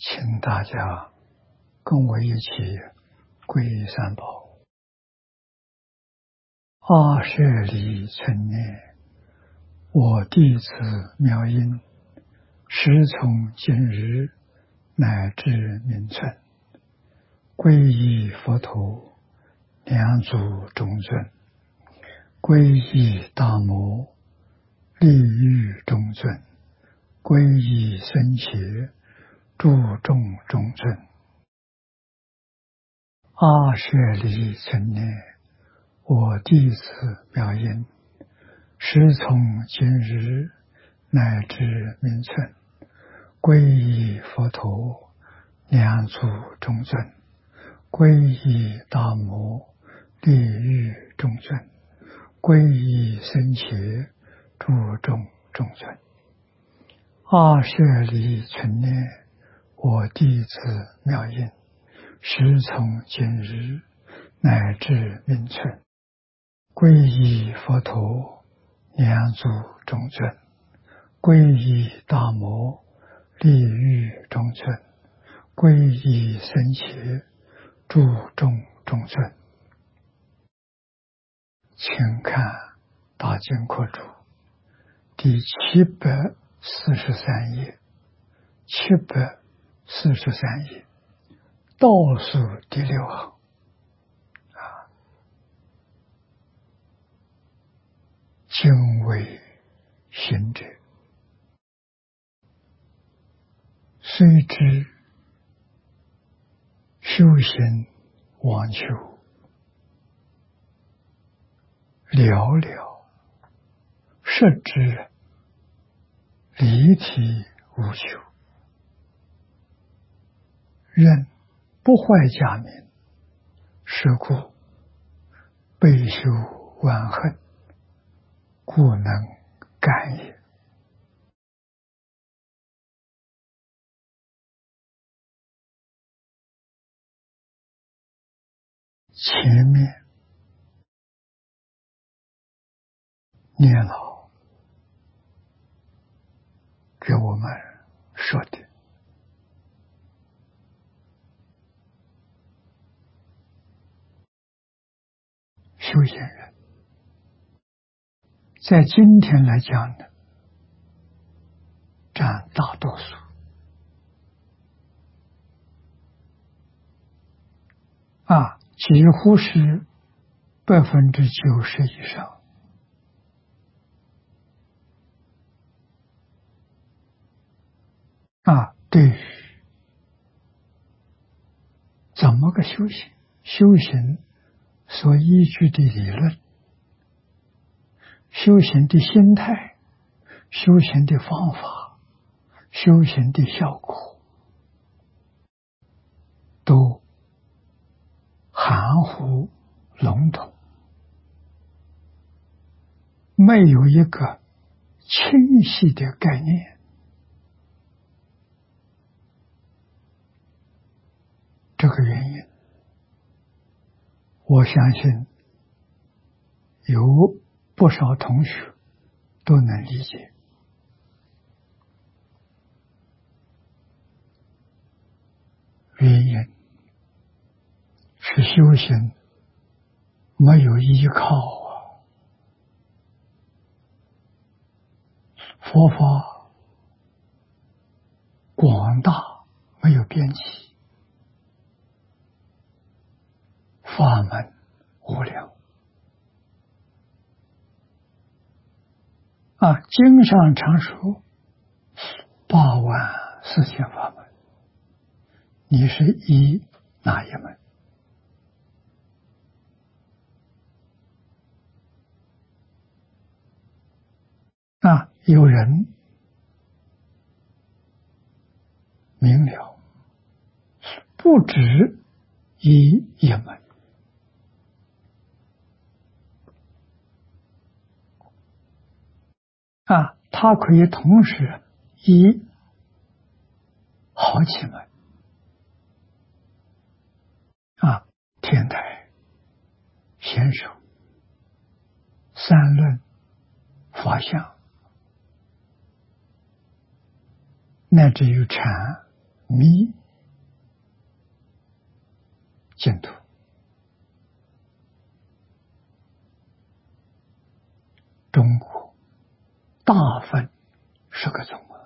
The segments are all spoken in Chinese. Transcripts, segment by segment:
请大家跟我一起皈依三宝。阿舍离存念，我弟子妙音，时从今日乃至明存，皈依佛陀，两足中尊；皈依大摩，利欲中尊；皈依僧伽，注众中尊。阿舍离存念，我弟子妙音，时从今日乃至明存，皈依佛陀，两足中尊；皈依大摩，利欲中尊；皈依僧伽，注众中尊。阿舍离存念，我弟子妙音，时从今日乃至明存，皈依佛陀，两足中尊；皈依大摩，利欲中尊；皈依僧伽，注众中尊。请看大经课注第743页，743页倒数第6行。今为行者，虽知修行妄求，寥寥；实知离体无求，任不坏假名，是故备修万恨，故能感也。前面念老给我们说的，修行人在今天来讲呢，占大多数。几乎是90%以上。对于怎么个修行，修行所依据的理论，修行的心态，修行的方法，修行的效果，都含糊笼统，没有一个清晰的概念。这个原因，我相信有不少同学都能理解。原因是修行没有依靠佛法广大，没有边际，法门无量。经上常说8万4千法门，你是依哪一门？有人明了，不止依一门，他可以同时依好几门。天台、显手、三论、法相，乃至于禅、 密净土。中国大分10个宗啊，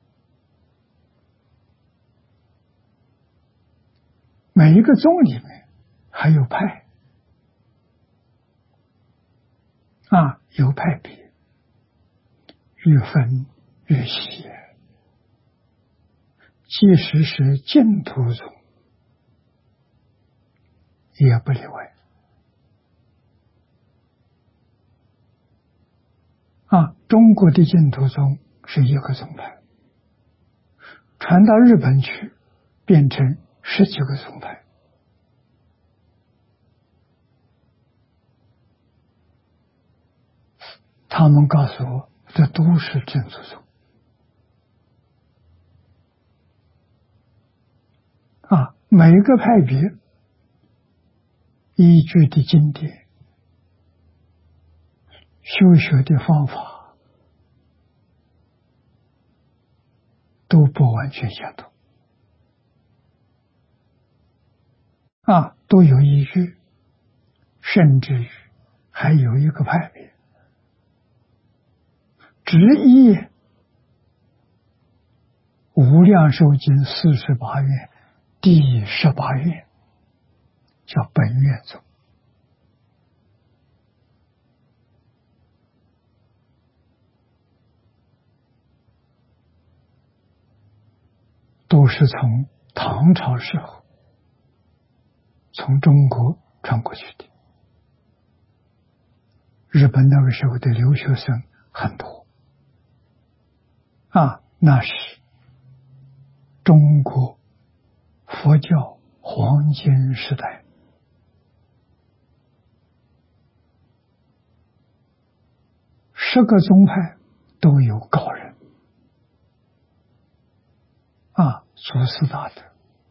每一个宗里面还有派啊，有派别，愈分愈细，即使是净土宗也不例外啊。中国的净土宗是一个宗派，传到日本去变成10几个宗派。他们告诉我，这都是净土宗啊。每个派别依据的经典、修学的方法都不完全相同啊，都有依据，甚至于还有一个派别只依无量寿经48愿第18愿，叫本愿宗。都是从唐朝时候从中国传过去的。日本那个时候的留学生很多啊，那是中国佛教黄金时代。10个宗派都有高人啊，祖师大德。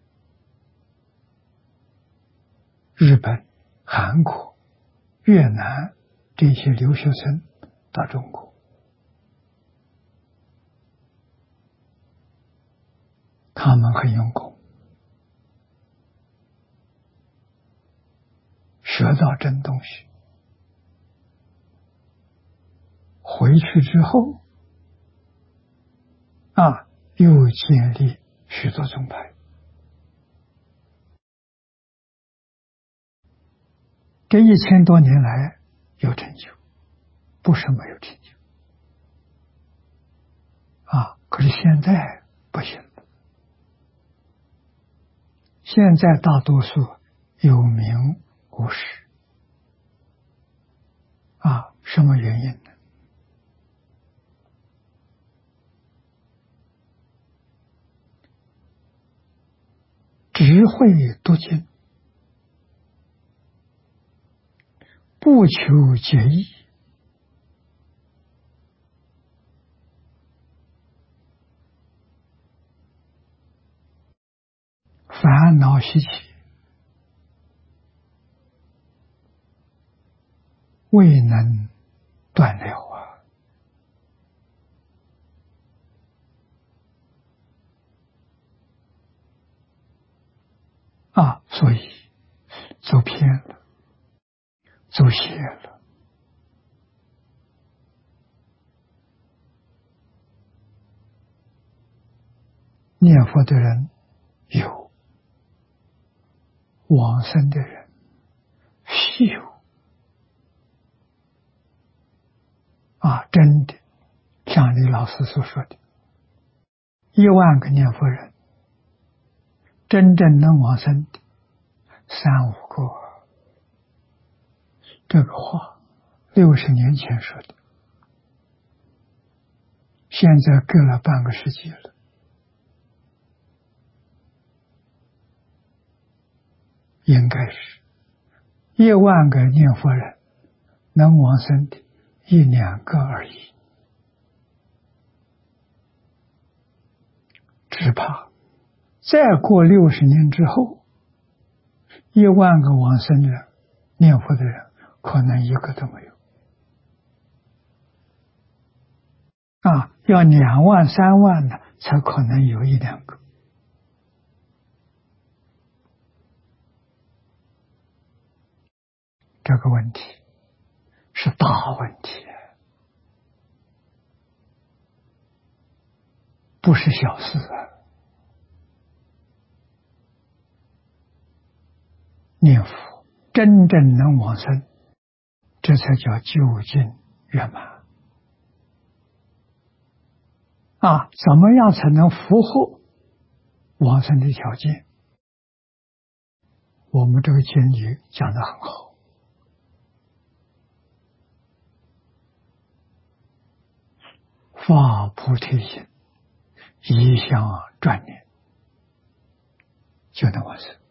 日本、韩国、越南这些留学生到中国，他们很用功，学到真东西，回去之后啊，又建立许多宗派。这1000多年来有成就，不是没有成就啊。可是现在不行了，现在大多数有名无实啊。什么原因呢？只会读经，不求解义，烦恼习气，未能断了啊！所以走偏了，走邪了。念佛的人有，往生的人稀有啊！真的，像李老师所说的，1万个念佛人，真正能往生的3、5个。这个话60年前说的，现在隔了半个世纪了。应该是1万个念佛人能往生的1、2个而已，只怕再过60年之后，1万个往生人念佛的人可能1个都没有啊，要2万、3万的才可能有1、2个这个问题是大问题，不是小事啊！念佛真正能往生，这才叫究竟圆满啊！怎么样才能符合往生的条件？我们这个经里讲得很好，发菩提心，一向专念，就能往生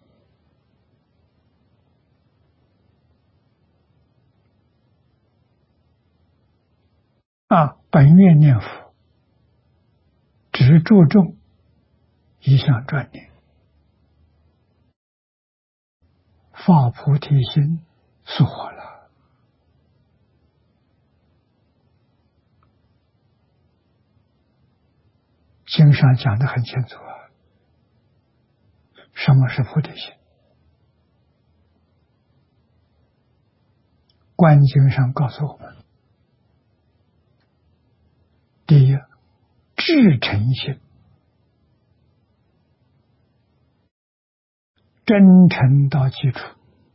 啊！本愿念佛只注重一向专念，发菩提心速活了。经上讲得很清楚啊，什么是菩提心？观经上告诉我们，第一，至诚心，真诚到基础。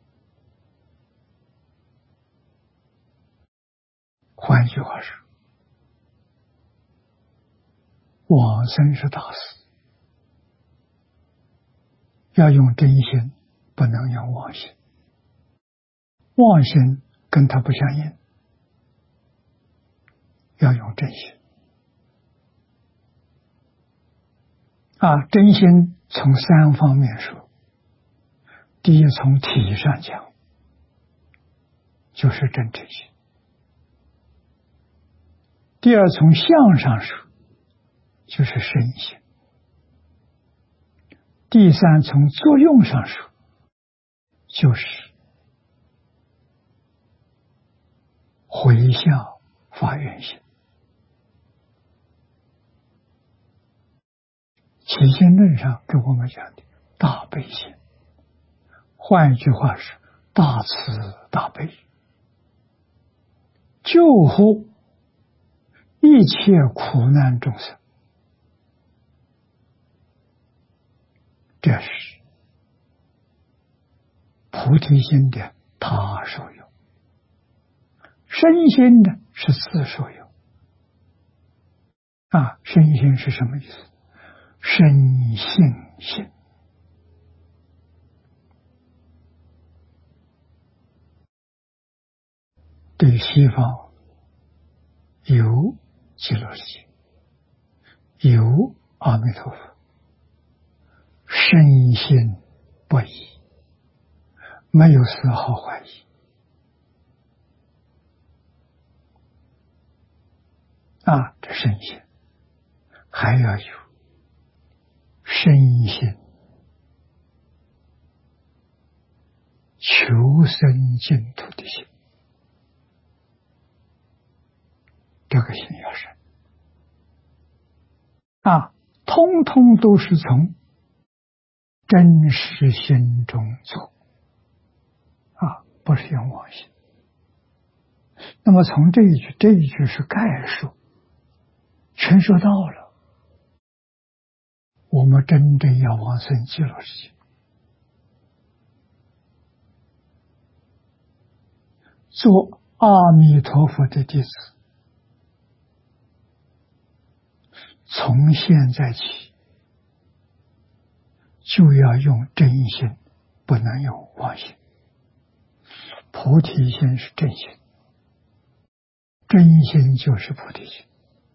换句话说，往生是大事，要用真心，不能用妄心。妄心跟它不相应，要用真心啊！真心从三方面说，第一，从体上讲，就是真诚心；第二，从相上说，就是身心；第三，从作用上说，就是回向发愿心。起心论上给我们讲的大悲心，换一句话是大慈大悲，救护一切苦难众生，这是菩提心的他受用，身心的是自受用啊！身心是什么意思？身性性。对西方有极乐世界，有阿弥陀佛，深信不疑，没有丝毫怀疑啊！这深信还要有深信求生净土的心，这个心要深啊！通通都是从真实心中做啊，不是用妄心。那么从这一句是概述，全说到了。我们真正要往生极乐世界，做阿弥陀佛的弟子，从现在起就要用真心，不能用妄心。菩提心是真心，真心就是菩提心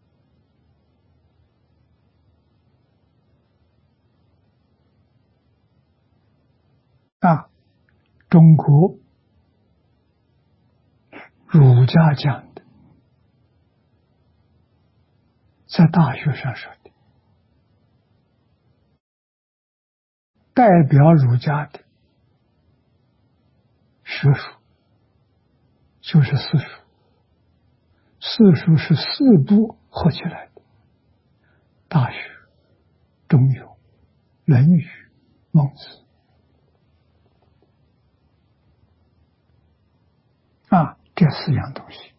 啊！中国儒家讲的，在大学上说的，代表儒家的学术就是四书，四书是四部合起来的，大学、中庸、论语、孟子。 这四样东西，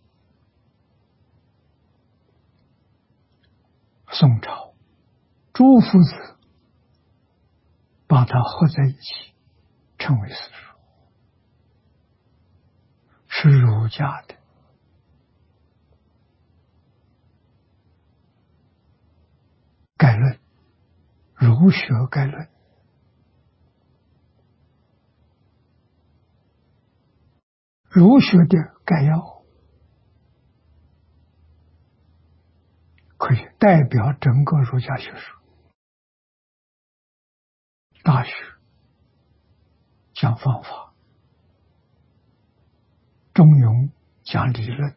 宋朝朱夫子把它合在一起，称为四书，是儒家的概论，儒学概论。儒学的概要，可以代表整个儒家学说。大学讲方法，中庸讲理论，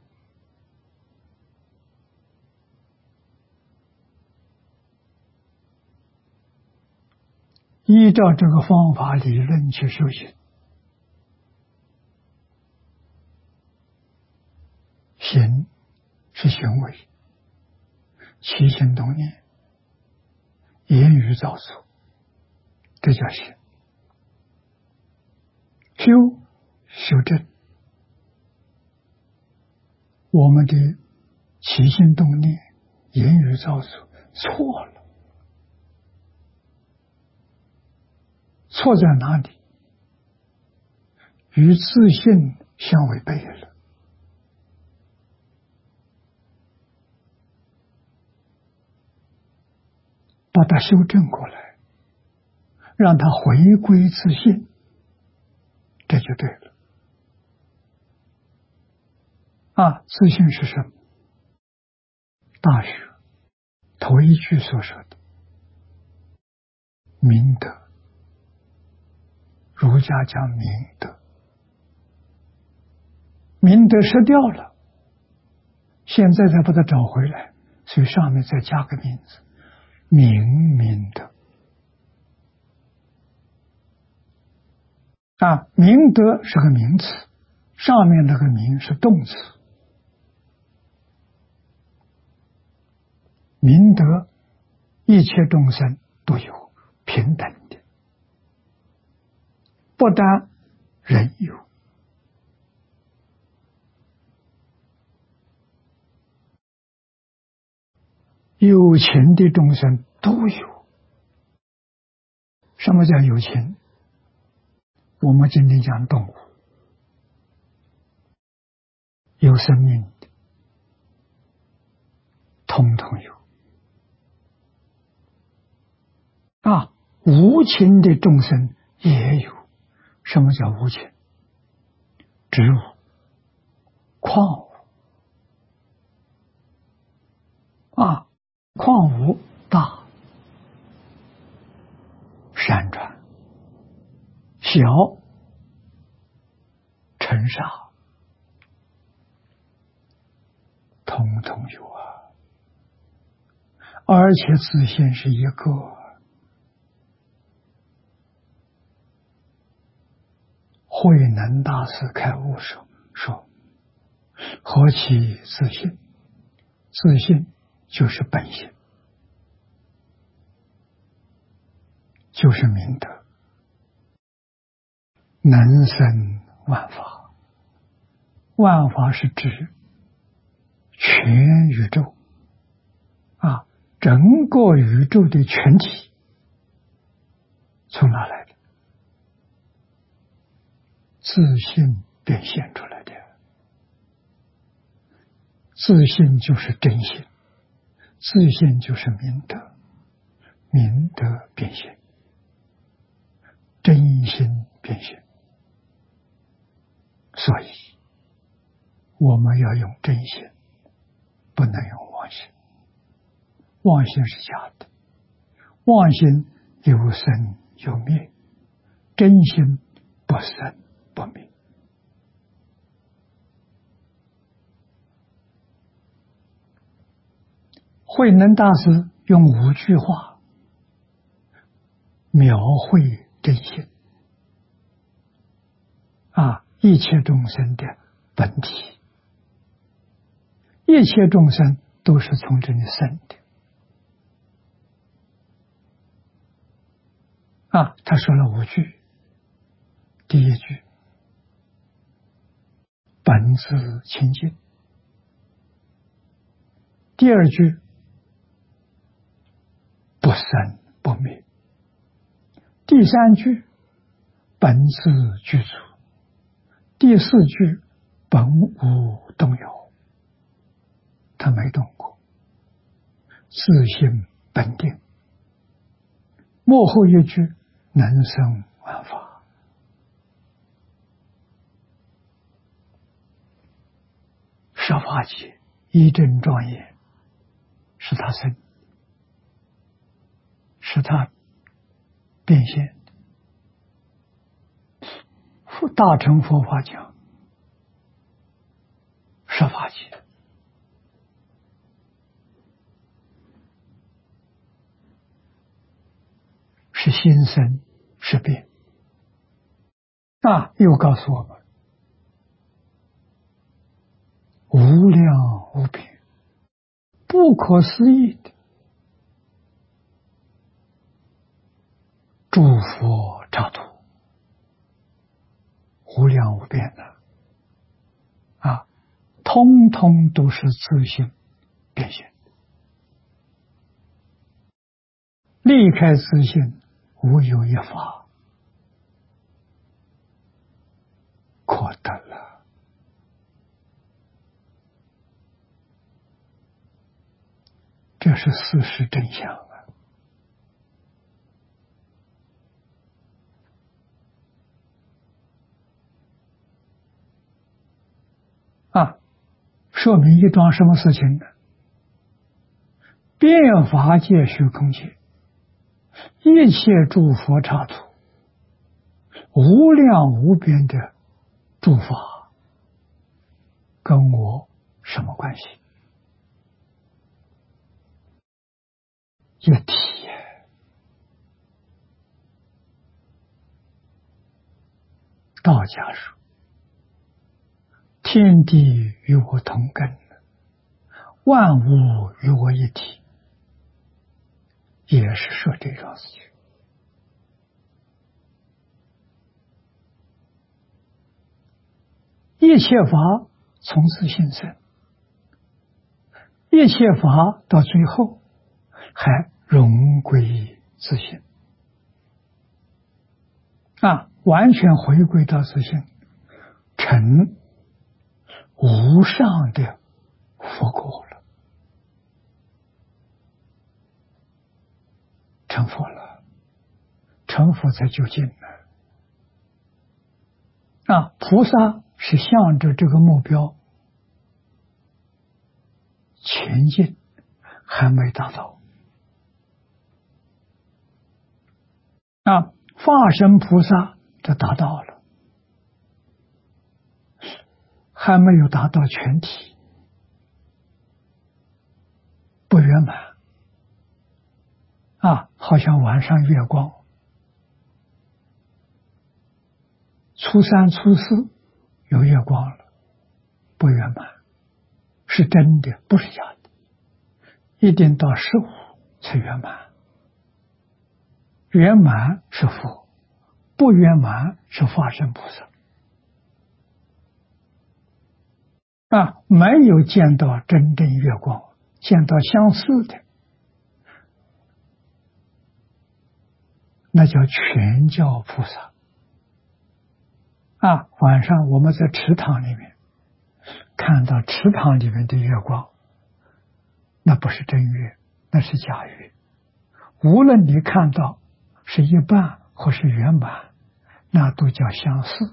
依照这个方法理论去修行。行是行为，起心动念，言语造作，这叫行。修正我们的起心动念，言语造作错了，错在哪里？与自信相违背了。把它修正过来，让它回归自信，这就对了。自信是什么？大学头一句所说的明德，儒家讲明德，明德失掉了，现在再把它找回来，所以上面再加个名字，明德。明德是个名词，上面那个明是动词。明德，一切众生都有平等的，不但人有，有情的众生都有。什么叫有情？我们今天讲动物，有生命的，统统有。无情的众生也有。什么叫无情？植物、矿物。矿物大，山川小，尘沙，统统有而且自性是一个。慧能大师开悟时说：何其自性？自性就是本性，就是明德，能生万法。万法是指全宇宙整个宇宙的全体，从哪来的？自性变现出来的。自性就是真性，自性就是明德，明德变现，真心变现。所以我们要用真心，不能用妄心。妄心是假的，妄心有生有灭，真心不生不灭。慧能大师用5句话描绘真心一切众生的本体，一切众生都是从这里生的。他说了5句。第一句，本自清净。第二句不生不灭。第三句本自具足。第四句本无动摇，他没动过，自性本定。末后一句能生万法。十法界一真庄严，是他生，是他变现。大乘佛法讲十法界是心生是变。又告诉我们无量无边不可思议的诸佛刹土，无量无边的通通都是自性变现。离开自性，无有一法可得了。这是事实真相说明一桩什么事情呢？变法界虚空界，一切诸佛刹土，无量无边的诸法，跟我什么关系？一体。道家说天地与我同根，万物与我一体，也是说这桩事情。一切法从自性生，一切法到最后还融归自性完全回归到自性，成无上的佛果了，成佛了，成佛才究竟了。菩萨是向着这个目标前进，还没达到。化身菩萨这达到了，还没有达到全体，不圆满好像晚上月光，初三初四有月光了，不圆满，是真的，不是假的，一定到15才圆满。圆满是佛，不圆满是化身菩萨没有见到真正月光，见到相似的，那叫全教菩萨晚上我们在池塘里面看到池塘里面的月光，那不是真月，那是假月。无论你看到是一半或是圆满，那都叫相似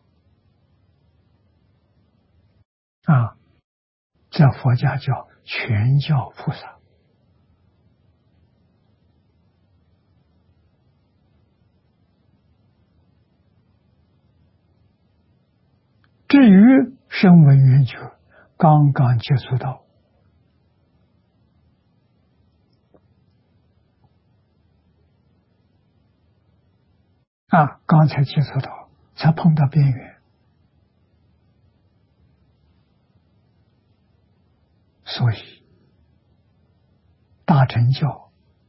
这佛家叫全教菩萨。至于声闻缘觉，刚刚接触到刚才接触到，才碰到边缘，所以大乘教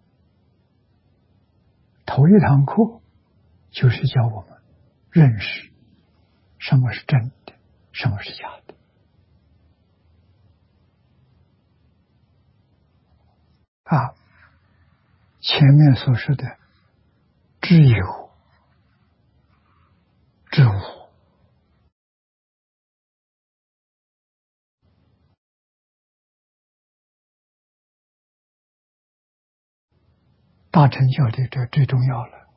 头一堂课就是教我们认识什么是真的，什么是假的。 啊，前面所说的知有知无，大乘教的这最重要了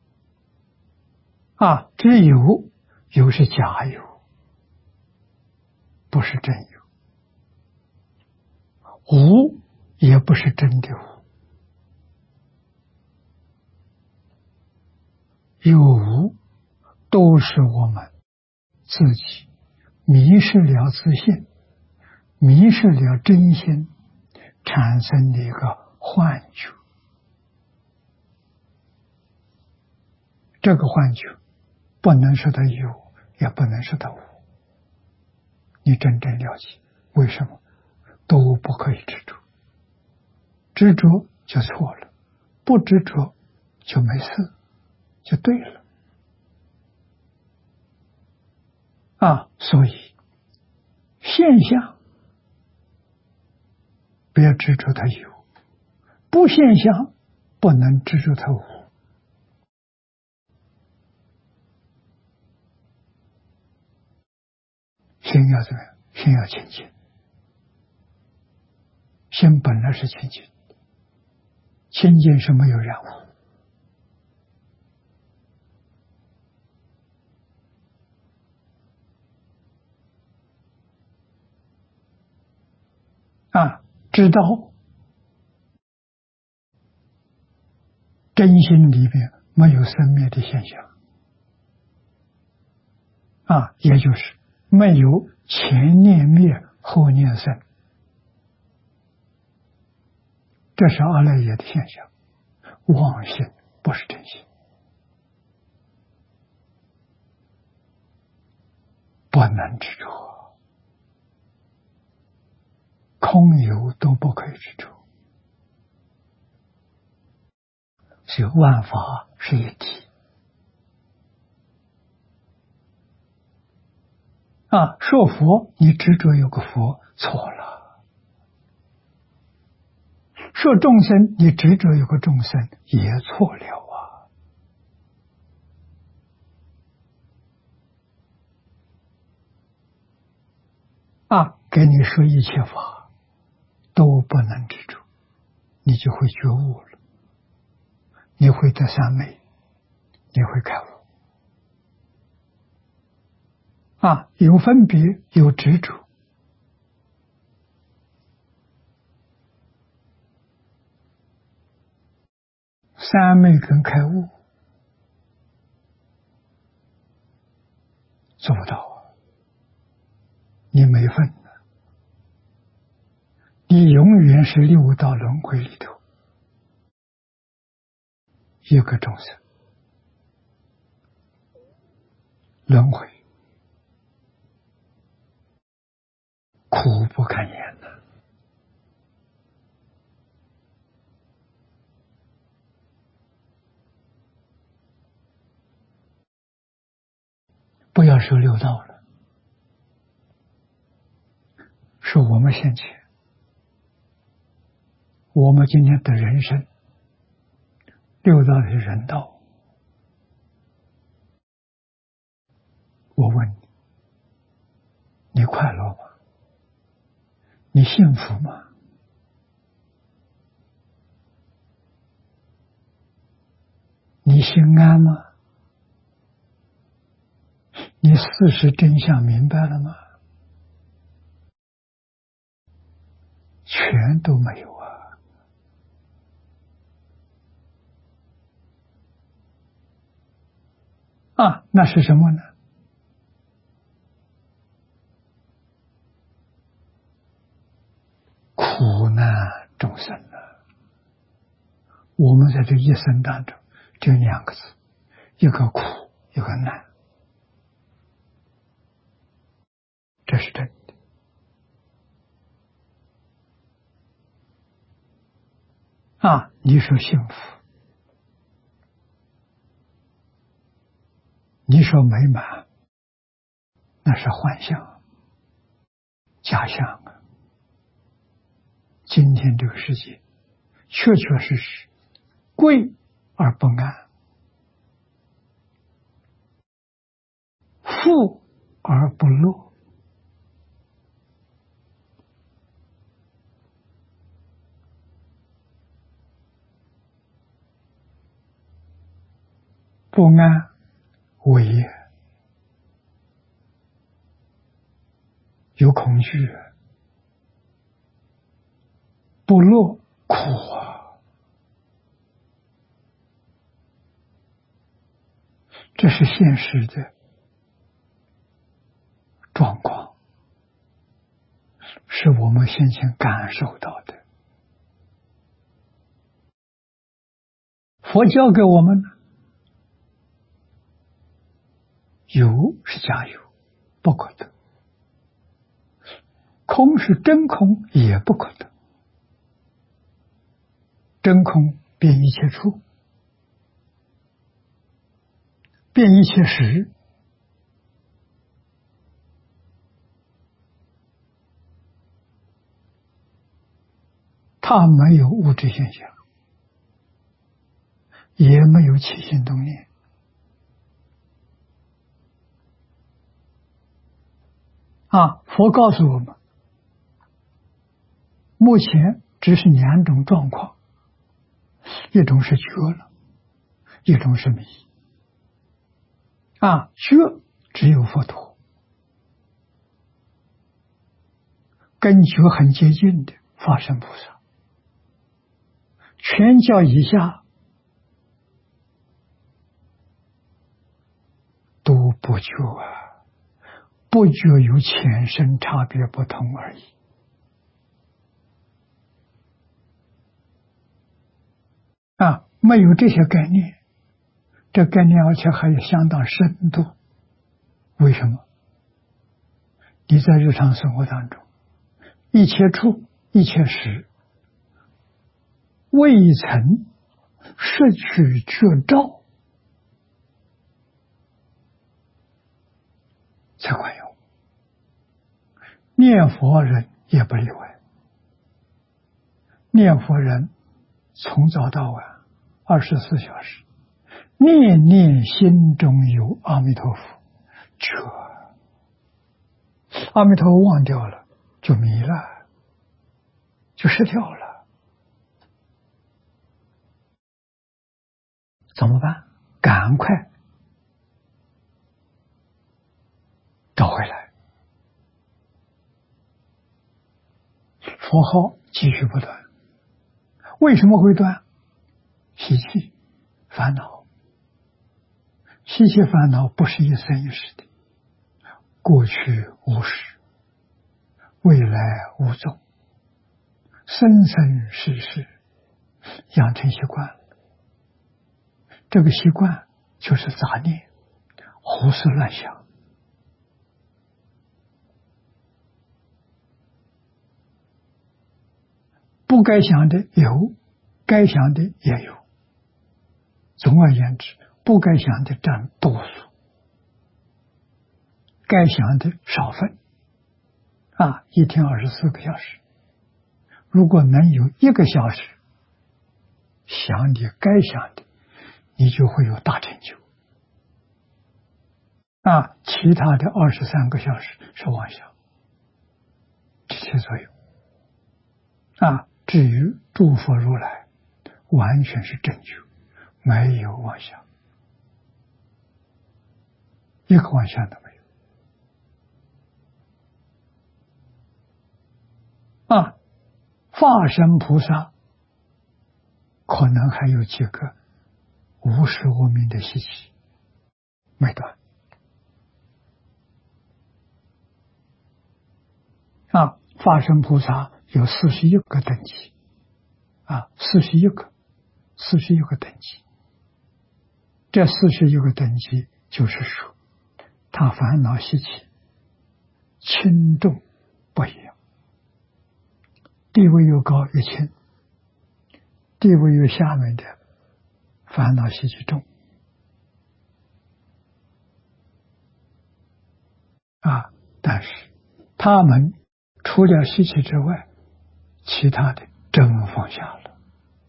啊！知有，有是假有，不是真有；无也不是真的无。有无都是我们自己迷失了自信，迷失了真心产生的一个幻觉。这个幻觉不能说它有，也不能说它无。你真正了解，为什么都不可以执着？执着就错了，不执着就没事，就对了。啊，所以现象不要执着它有，不现象不能执着它无。心要怎么样？心要清净。心本来是清净，清净是没有染污。啊，知道真心里面没有生灭的现象，啊，也就是没有前念灭后念生，这是阿赖耶的现象。妄心不是真心，不能执着，空有都不可以执着，所以万法是一体。啊，说佛你执着有个佛错了，说众生你执着有个众生也错了啊！给你说一切法都不能执着，你就会觉悟了，你会得三昧，你会开悟。啊，有分别，有执着，三昧跟开悟做不到啊！你没份的，你永远是六道轮回里头一个众生，轮回苦不堪言的。不要说六道了，说我们现前，我们今天的人生，六道是人道。我问你，你快乐吗？你幸福吗？你心安吗？你事实真相明白了吗？全都没有啊！那是什么呢？苦难众生啊！我们在这一生当中，就两个字，一个苦，一个难，这是真的。啊，你说幸福，你说美满，那是幻象、假象啊！今天这个世界确确实实贵而不安，富而不乐。不安为有恐惧，不乐苦啊！这是现实的状况，是我们先前感受到的。佛教给我们有是假有，不可得；空是真空，也不可得。真空变一切处，变一切时，它没有物质现象，也没有起心动念。佛告诉我们，目前只是两种状况，一种是觉了，一种是迷。觉只有佛陀，跟觉很接近的法身菩萨，全教以下都不觉不觉有浅深差别不同而已。没有这些概念，这概念而且还有相当深度。为什么？你在日常生活当中，一切处一切时，未曾摄取觉照，才管用。念佛人也不例外，念佛人从早到晚24小时，念念心中有阿弥陀佛，觉阿弥陀佛忘掉了，就迷了，就失掉了。怎么办？赶快找回来，佛号继续不断。为什么会断？习气烦恼，习气烦恼不是一生一世的，过去无始，未来无踪，生生世世养成习惯了。这个习惯就是杂念，胡思乱想。不该想的有，该想的也有。总而言之，不该想的占多数，该想的少分。一天24个小时，如果能有1个小时想你该想的，你就会有大成就。其他的23个小时是妄想，这起作用。至于诸佛如来，完全是正觉，没有妄想，一个妄想都没有。法身菩萨可能还有几个无始无明的习气没断。法身菩萨有41个等级，41个等级。这41个等级就是说，他烦恼习气轻重不一样，地位越高越轻，地位越下面的烦恼习气重。但是他们除了习气之外，其他的真放下了。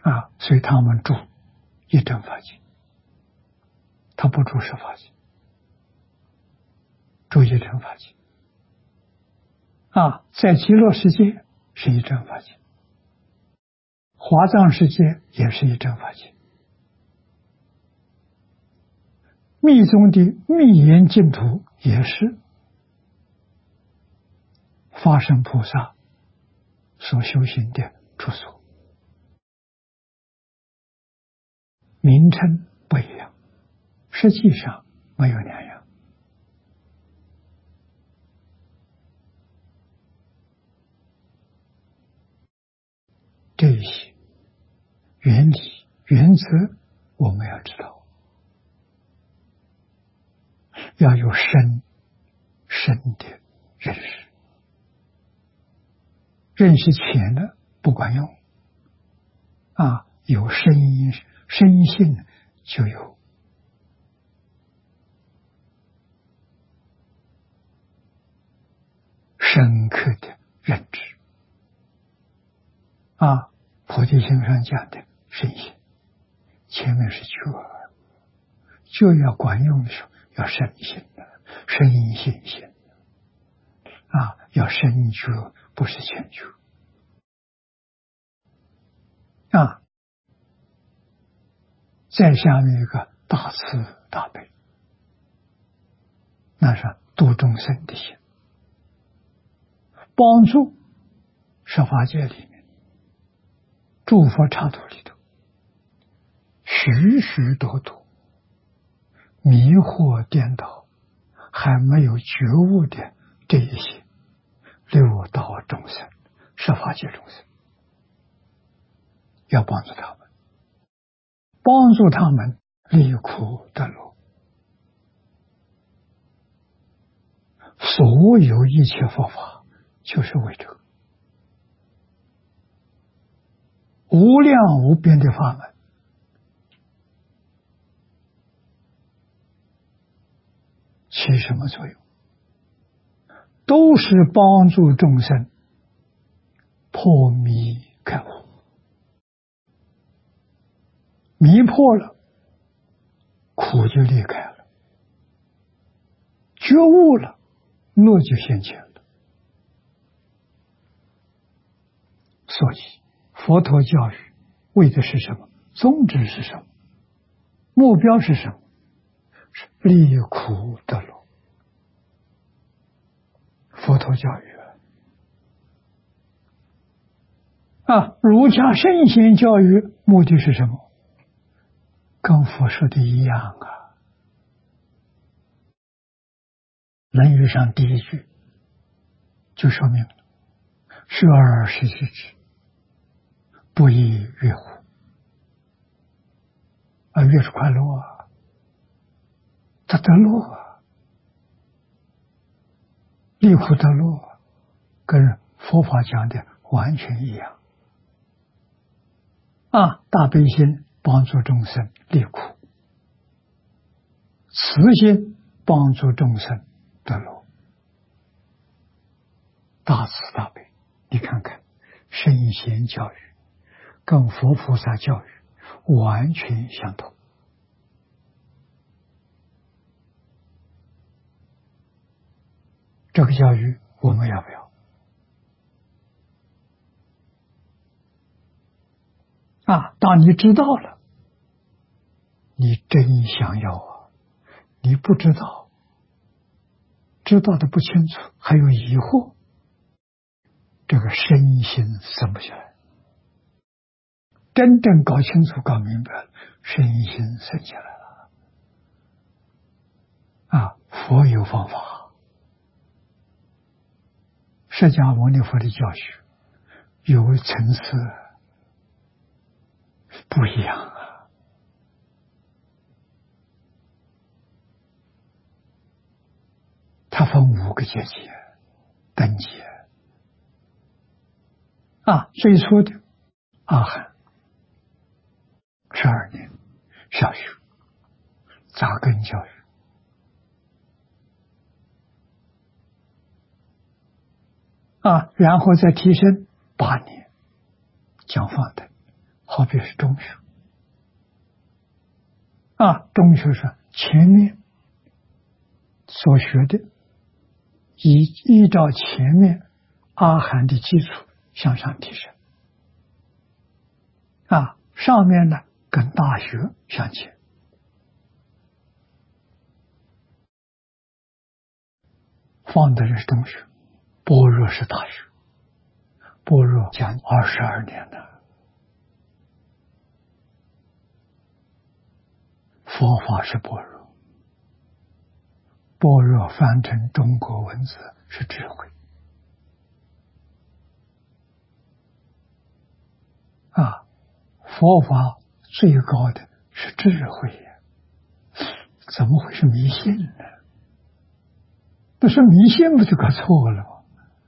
所以他们住一真法界，他不住十法界，住一真法界。在极乐世界是一真法界，华藏世界也是一真法界，密宗的密严净土也是法身菩萨所修行的住所，名称不一样，实际上没有两样。这一些原理原则我们要知道，要有深的认识，认识浅了不管用。有深信就有深刻的认知。菩提心上讲的深信，前面是觉要管用的时候要深信的，深信心要深觉，不是浅觉再下面一个大慈大悲，那是度众生的心，帮助十法界里面诸佛刹土里头许许多多迷惑颠倒还没有觉悟的这一些六道众生、十法界众生，要帮助他们，帮助他们离苦得乐。所有一切佛法就是为这个无量无边的法门，起什么作用？都是帮助众生破迷开悟，迷破了，苦就离开了，觉悟了，乐就现前了。所以佛陀教育为的是什么？宗旨是什么？目标是什么？是离苦得乐。佛陀教育儒家圣贤教育目的是什么？跟佛说的一样论语上第一句就说明了：学而时习之，不亦乐乎？乐是快乐他得乐离苦得乐，跟佛法讲的完全一样大悲心帮助众生离苦，慈心帮助众生得乐，大慈大悲。你看看圣贤教育跟佛菩萨教育完全相同。这个教育我们要不要当你知道了，你真想要你不知道，知道的不清楚，还有疑惑，这个身心生不下来。真正搞清楚搞明白了，身心生下来了佛有方法，释迦牟尼佛的教学有层次不一样它分5个阶级等级最初的阿含12年小学扎根教育然后再提升8年讲法的， 好比是中学中学是前面所学的，依照前面阿含的基础向上提升上面呢跟大学相接。方德是中学，般若是大学，般若讲22年了，佛法是般若，般若翻成中国文字是智慧佛法最高的是智慧呀，怎么会是迷信呢？那是迷信不就搞错了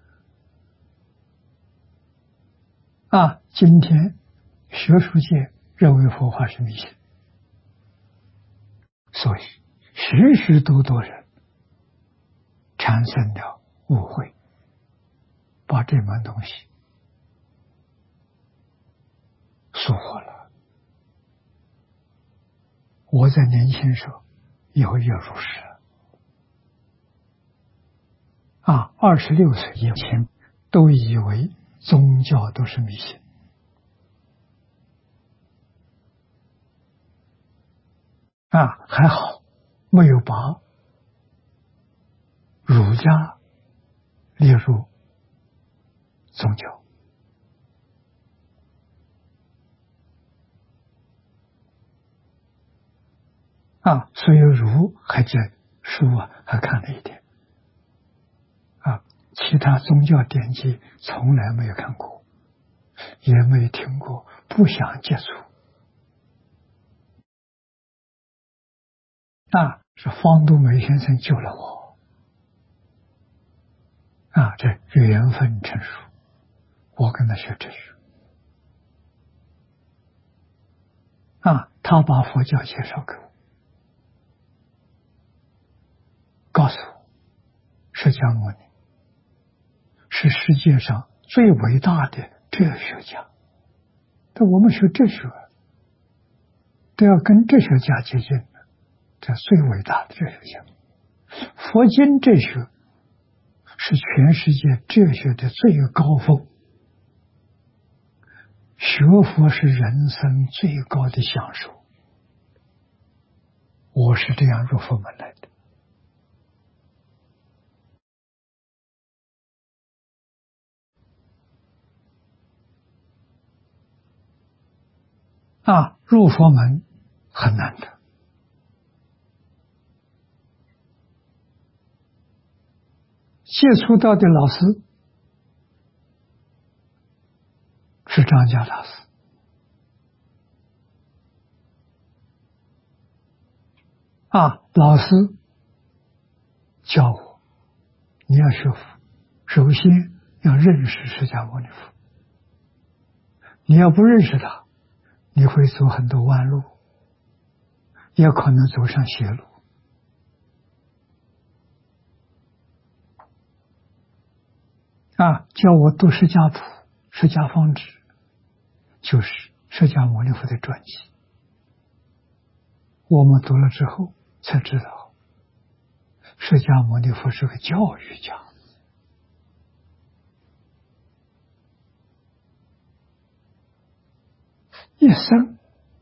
吗？今天学术界认为佛法是迷信，所以许许多多人产生了误会，把这门东西疏忽了。我在年轻时候也入世26岁以前都以为宗教都是迷信还好没有把儒家列入宗教所以儒还在书还看了一点其他宗教典籍从来没有看过，也没有听过，不想接触是方东梅先生救了我这缘分成熟，我跟他学哲学他把佛教介绍给我，告诉我释迦牟尼是世界上最伟大的哲学家，但我们学哲学都要跟哲学家接近，这最伟大的哲学家。佛经哲学是全世界哲学的最高峰，学佛是人生最高的享受。我是这样入佛门来的入佛门很难的，接触到的老师是张家大师老师教我，你要学佛，首先要认识释迦牟尼佛，你要不认识他，你会走很多弯路，也可能走上邪路教我读释迦谱、释迦方志，就是释迦牟尼佛的传记。我们读了之后才知道，释迦牟尼佛是个教育家，一生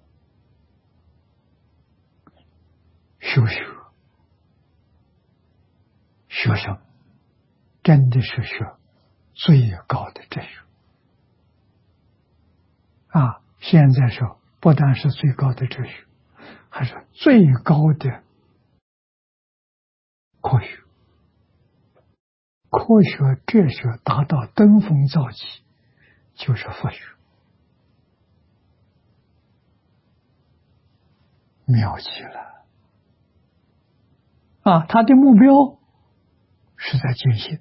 学生真的是学最高的哲学现在说不但是最高的哲学，还是最高的科学。科学哲学达到登峰造极，就是佛学，妙极了他的目标是在见性，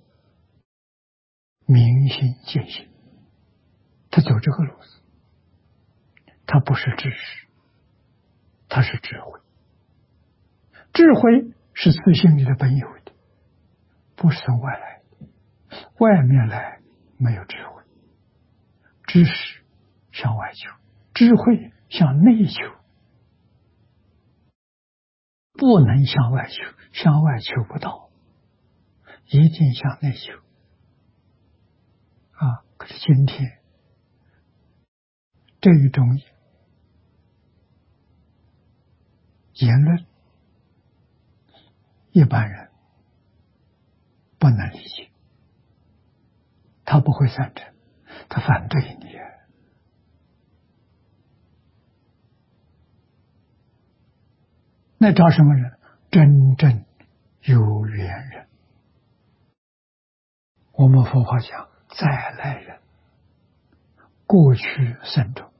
明心见性，他走这个路子，他不是知识，他是智慧。智慧是自性里的本有的，不是从外来的，外面来没有智慧，知识向外求， 智慧向内求，不能向外求，向外求不到，一定向内求。可是今天这一种言论，一般人不能理解，他不会赞成，他反对你。那找什么人？真正有缘人。我们佛法讲再来人，过去生中，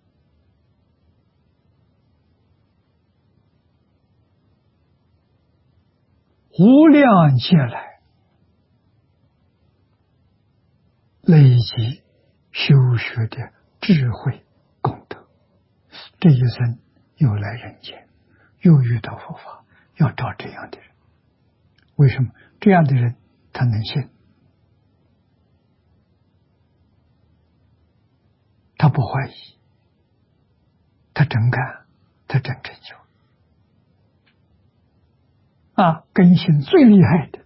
无量劫来累积修学的智慧功德，这一生又来人间，又遇到佛法，要找这样的人。为什么？这样的人他能信，他不怀疑，他真干，他真成就。根性最厉害的、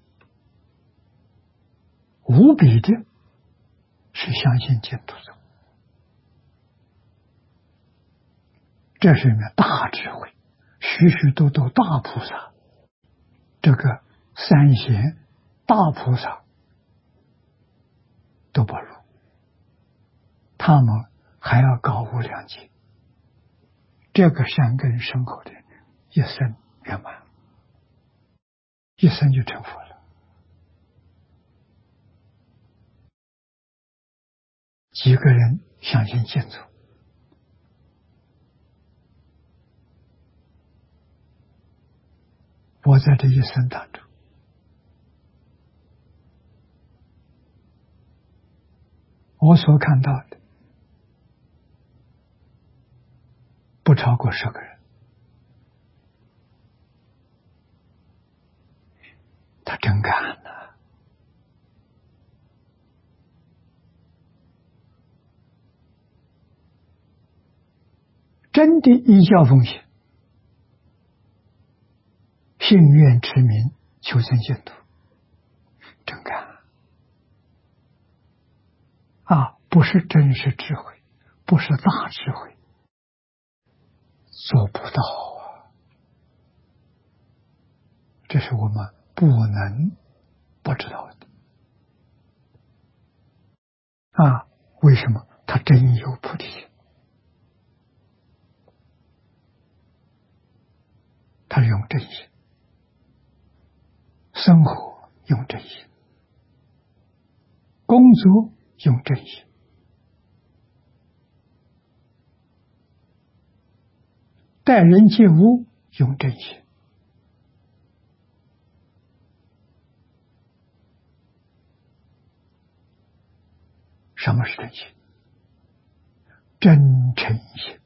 无比的是相信净土宗，这是一个大智慧，许许多多大菩萨，这个三贤大菩萨都不如，他们还要高无量劫，这个善根深厚的一生圆满，一生就成佛了。几个人相信净土，我在这一生当中，我所看到的不超过10个人，他真干了。真的依教奉行，信愿持名，求生净土，真干不是真实智慧，不是大智慧，做不到这是我们不能不知道的为什么？他真有菩提心，他用真心，生活用真心，工作用真心，待人接物用真心。什么是真心？真诚心。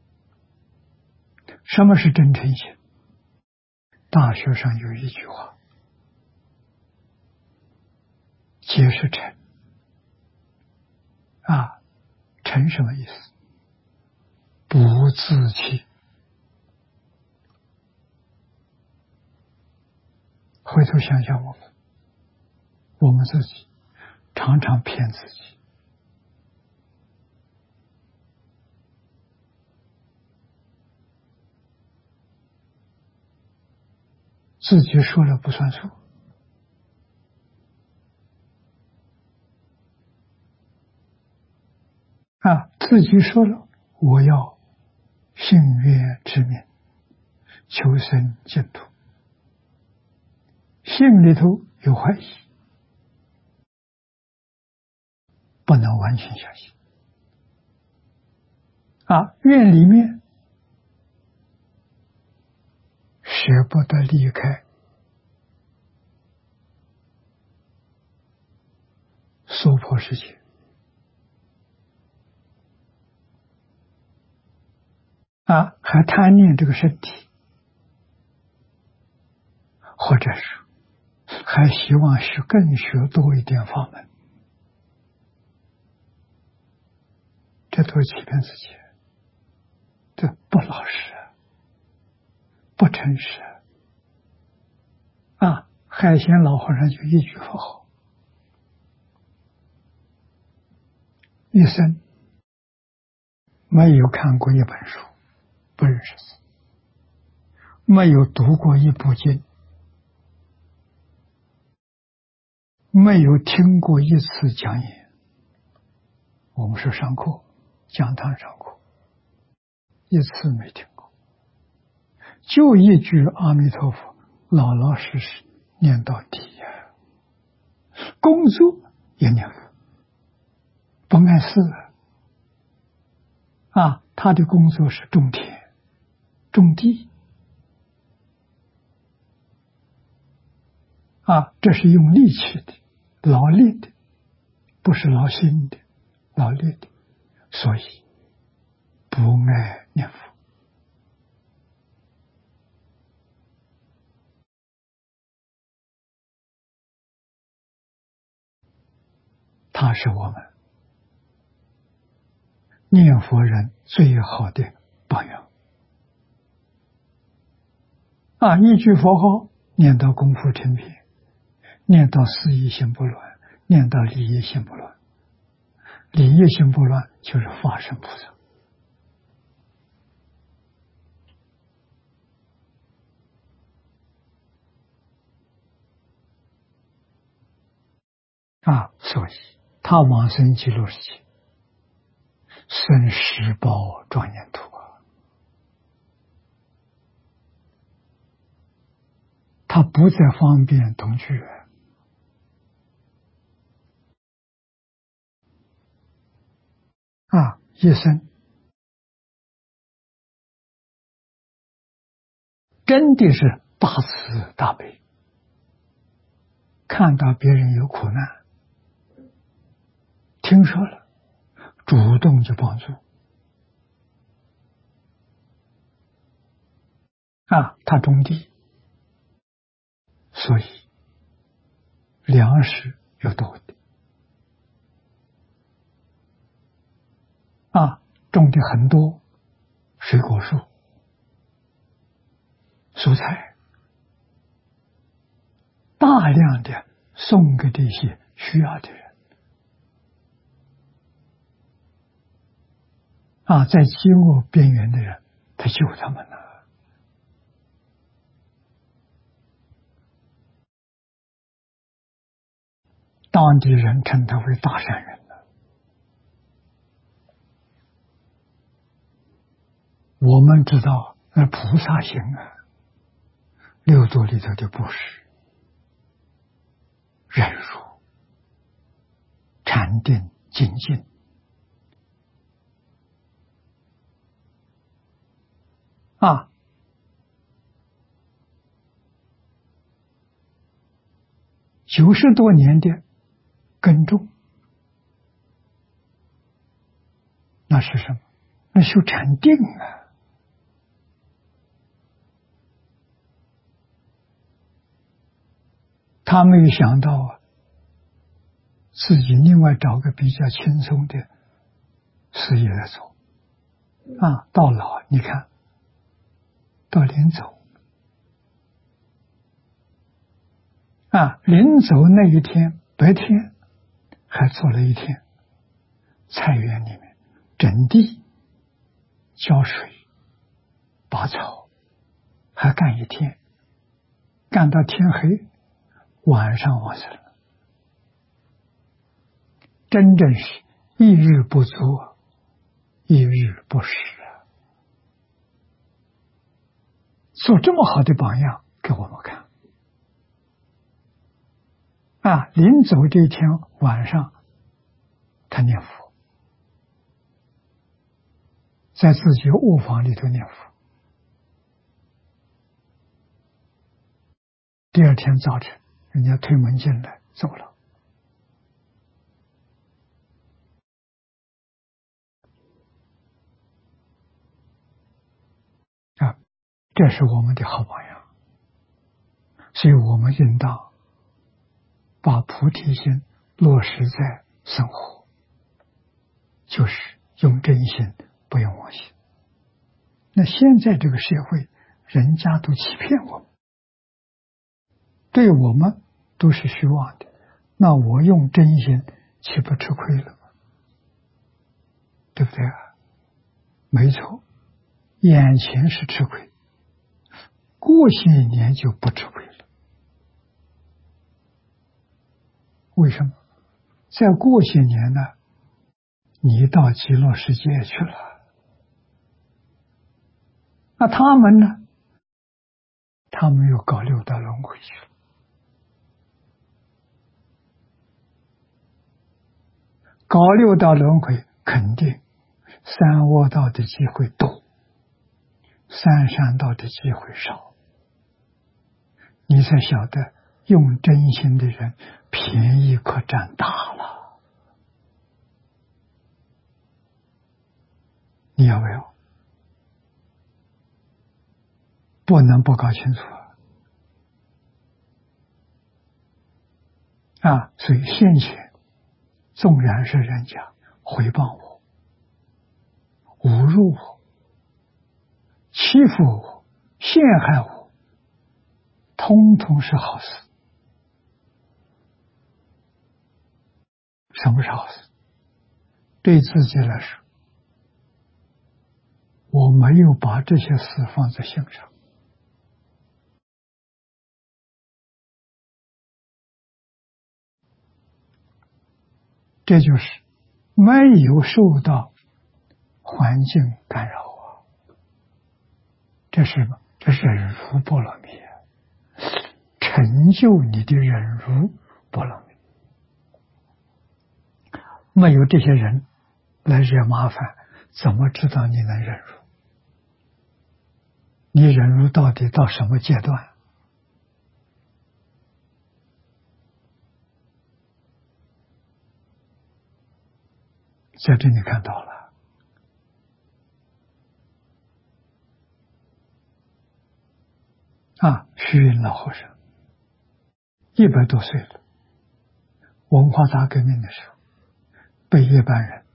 什么是真诚心？大学上有一句话，皆是诚。诚什么意思？不自欺。回头想想我们自己常常骗自己，自己说了不算数，自己说了我要信愿持名，求生净土，心里头有怀疑，不能完全相信愿里面舍不得离开娑婆世界，还贪念这个身体，或者是还希望更学多一点法门，这都是欺骗自己。 这不老实，不诚实啊！海鲜老和尚就一句佛号，一生没有看过一本书，不认识字，没有读过一部经，没有听过一次讲演。我们是上课，讲堂上课，一次没听过，就一句阿弥陀佛，老老实实念到底呀。工作也念佛，不碍事啊。他的工作是种田、种地啊，这是用力气的、劳力的，不是劳心的、劳力的，所以不爱念佛。他是我们念佛人最好的榜样啊！一句佛号念到功夫成片，念到事业心不乱，念到理业心不乱，理业心不乱就是法身菩萨啊！所以他往生极乐世界，生十宝庄严土啊！他不再方便同居啊！一生真的是大慈大悲，看到别人有苦难，听说了，主动就帮助啊！他种地，所以粮食有多的啊，种的很多水果树、蔬菜，大量的送给这些需要的人啊，在饥饿边缘的人，他救他们了。当地人称他为大善人了。我们知道那菩萨行啊，六度里头的布施、忍辱、禅定、精进啊，90多年的耕种，那是什么？那修禅定啊！他没有想到啊，自己另外找个比较轻松的事业来做啊。到老你看，到临走啊，临走那一天白天还做了一天，菜园里面整地、浇水、拔草，还干一天，干到天黑，晚上往生了。真正是一日不作，一日不食啊！做这么好的榜样给我们看啊！临走这一天晚上，他念佛，在自己卧房里头念佛。第二天早晨，人家推门进来，走了。啊，这是我们的好榜样，所以我们应当把菩提心落实在生活，就是用真心，不用妄心那现在这个社会，人家都欺骗我们，对我们都是虚妄的，那我用真心岂不吃亏了吗？对不对啊？没错，眼前是吃亏，过些年就不吃亏了。为什么？再过些年呢，你到极乐世界去了，那他们呢？他们又搞六道轮回去了。搞六道轮回，肯定三恶道的机会多，三善道的机会少。你才晓得，用真心的人便宜可占大了。你要不要？不能不搞清楚啊！所以先前纵然是人家诽谤我、侮辱我、欺负我、陷害我，通通是好事。什么是好事？对自己来说，我没有把这些事放在心上，这就是没有受到环境干扰啊。这是什么？这是忍辱波罗蜜，成就你的忍辱波罗蜜。没有这些人来惹麻烦，怎么知道你能忍辱？你忍辱到底到什么阶段？在这里看到了啊，虚云老和尚100多岁了，文化大革命的时候被一般人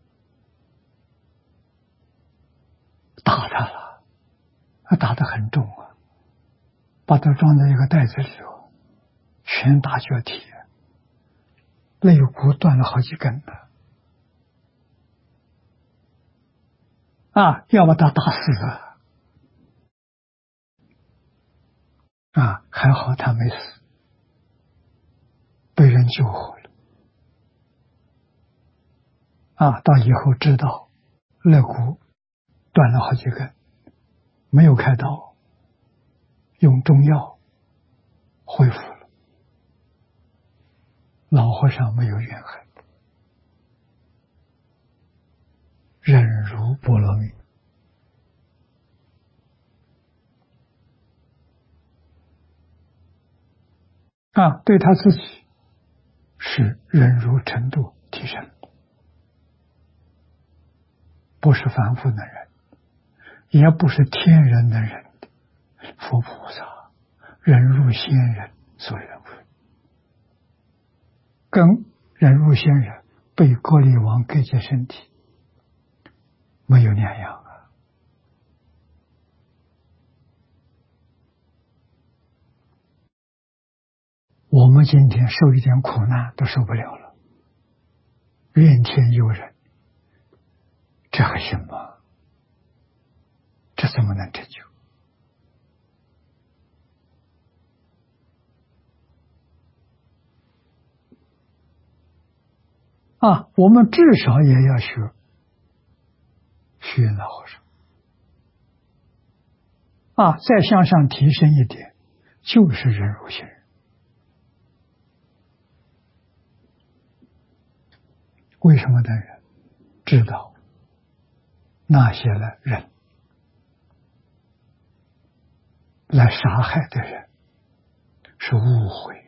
打他了，他打得很重啊，把他装在一个袋子里头，拳打脚踢，肋骨断了好几根了啊，要把他打死了啊，还好他没死，被人救活了啊。到以后知道肋骨断了好几根，没有开刀，用中药恢复了。老和尚没有怨恨，忍辱波罗蜜啊，对他自己是忍辱程度提升，不是凡夫能忍，也不是天人能忍的。佛菩萨忍辱仙人所忍辱，跟忍辱仙人被割离王割截身体没有两样啊。我们今天受一点苦难都受不了了，怨天尤人，这还行吗？这怎么能成就啊？我们至少也要学虚云老和尚啊，再向上提升一点，就是忍辱仙人。为什么能忍？知道那些人来杀害的人是误会，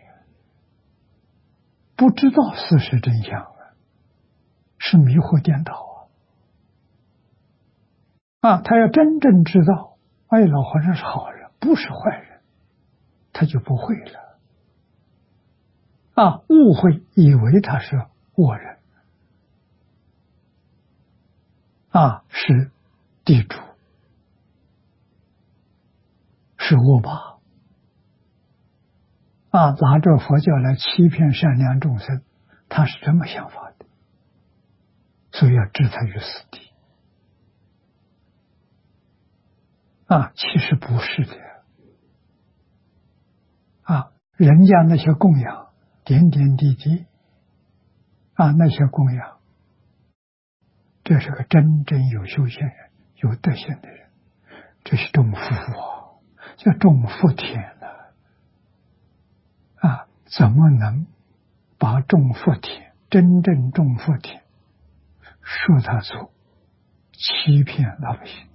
不知道事实真相啊，是迷惑颠倒啊！他要真正知道，哎，老和尚是好人，不是坏人，他就不会了啊！误会，以为他是恶人啊，是地主是恶霸啊，拿着佛教来欺骗善良众生，他是这么想法的，所以要置他于死地啊，其实不是的啊，人家那些供养点点滴滴啊，那些供养，这是个真正有修行人、有德行的人，这是种福啊，叫种福田了啊！怎么能把种福田、真正种福田说他做欺骗老百姓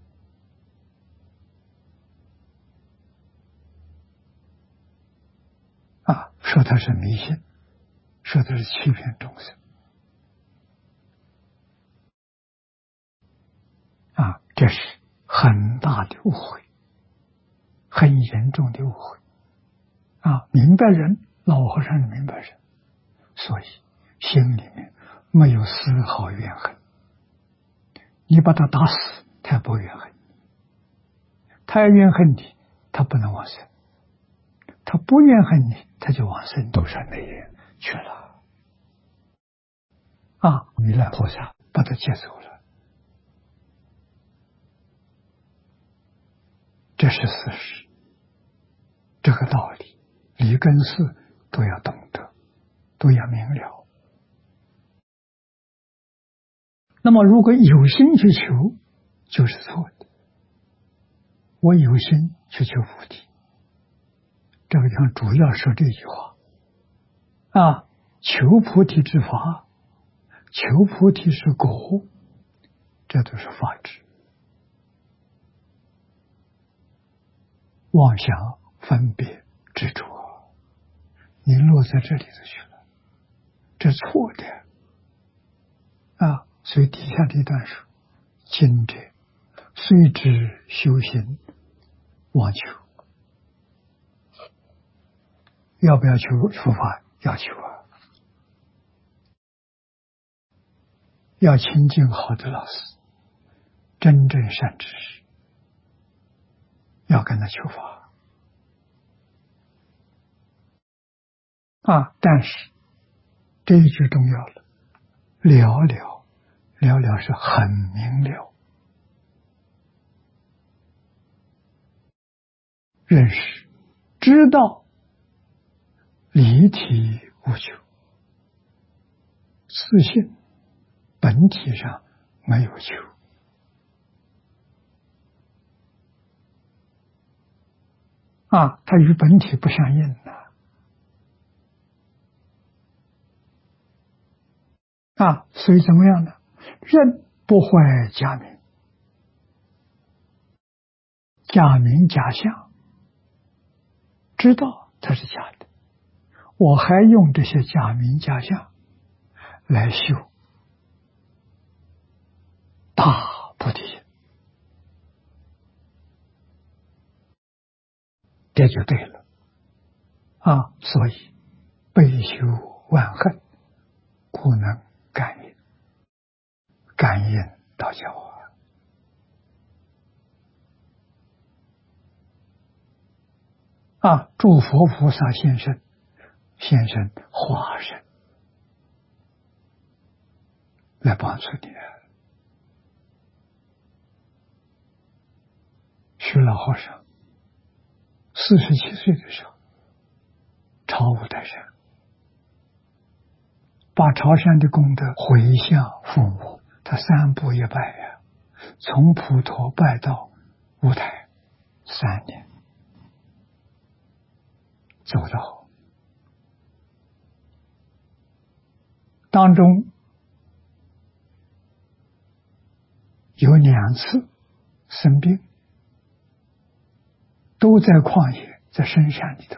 啊？说他是迷信，说他是欺骗众生啊！这是很大的误会，很严重的误会啊！明白人，老和尚是明白人，所以心里面没有丝毫怨恨。你把他打死，他也不怨恨你；他要怨恨你，他不能往生；他不怨恨你，他就往生多少内缘去了啊！弥勒菩萨把他接走了，这是事实。这个道理，理跟事都要懂得，都要明了。那么，如果有心去求，就是错的。我有心去求菩提，这个地方主要说这句话啊，求菩提之法，求菩提是果，这都是法执。妄想、分别、执着，你落在这里头去了，这错的啊！所以底下这段说：“今者虽知修行，妄求。”要不要求佛法？要求啊！要亲近好的老师，真正善知识，要跟他求法啊！但是这一句重要了，了了了了是很明了，认识、知道，离体无求，自信本体上没有求啊，它与本体不相应的啊，所以怎么样呢？人不坏假名，假名假相，知道它是假的，我还用这些假名假相来修大菩提心，这就对了啊！所以悲修万恨，故能感应，感应道教啊！诸佛菩萨现身化身来帮助你。徐老和尚47岁的时候，朝五台山，把朝山的功德回向父母，他3步一拜呀，从普陀拜到五台3年，走到当中有2次生病，都在旷野，在深山里头，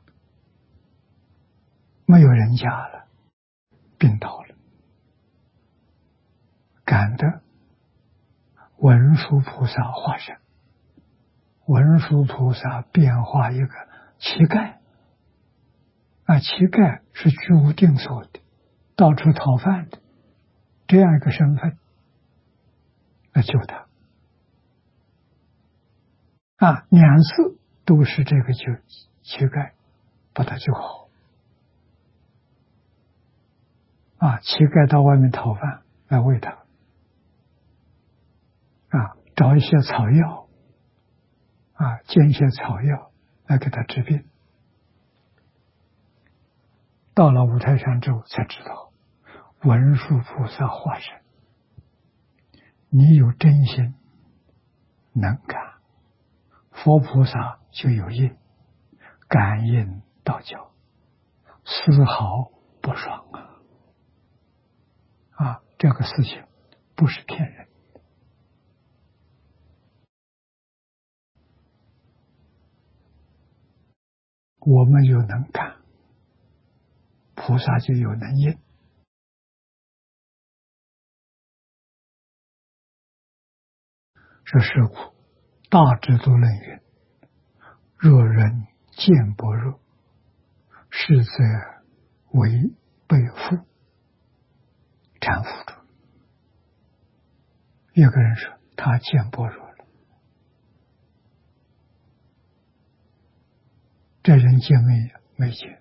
没有人家了，病倒了，感得文殊菩萨化身，文殊菩萨变化一个乞丐啊，乞丐是居无定所的，到处讨饭的，这样一个身份来救他啊！2次都是这个乞丐把他救好。乞丐到外面讨饭来喂他，找一些草药，煎一些草药来给他治病。到了五台山之后才知道，文殊菩萨化身，你有真心能感，佛菩萨就有应，感应道交，丝毫不爽这个事情不是骗人。我们有能感，菩萨就有能应。这是故大智度论云：若人见般若，实则为被缚缠缚住。一个人说他见般若了，这人见没见？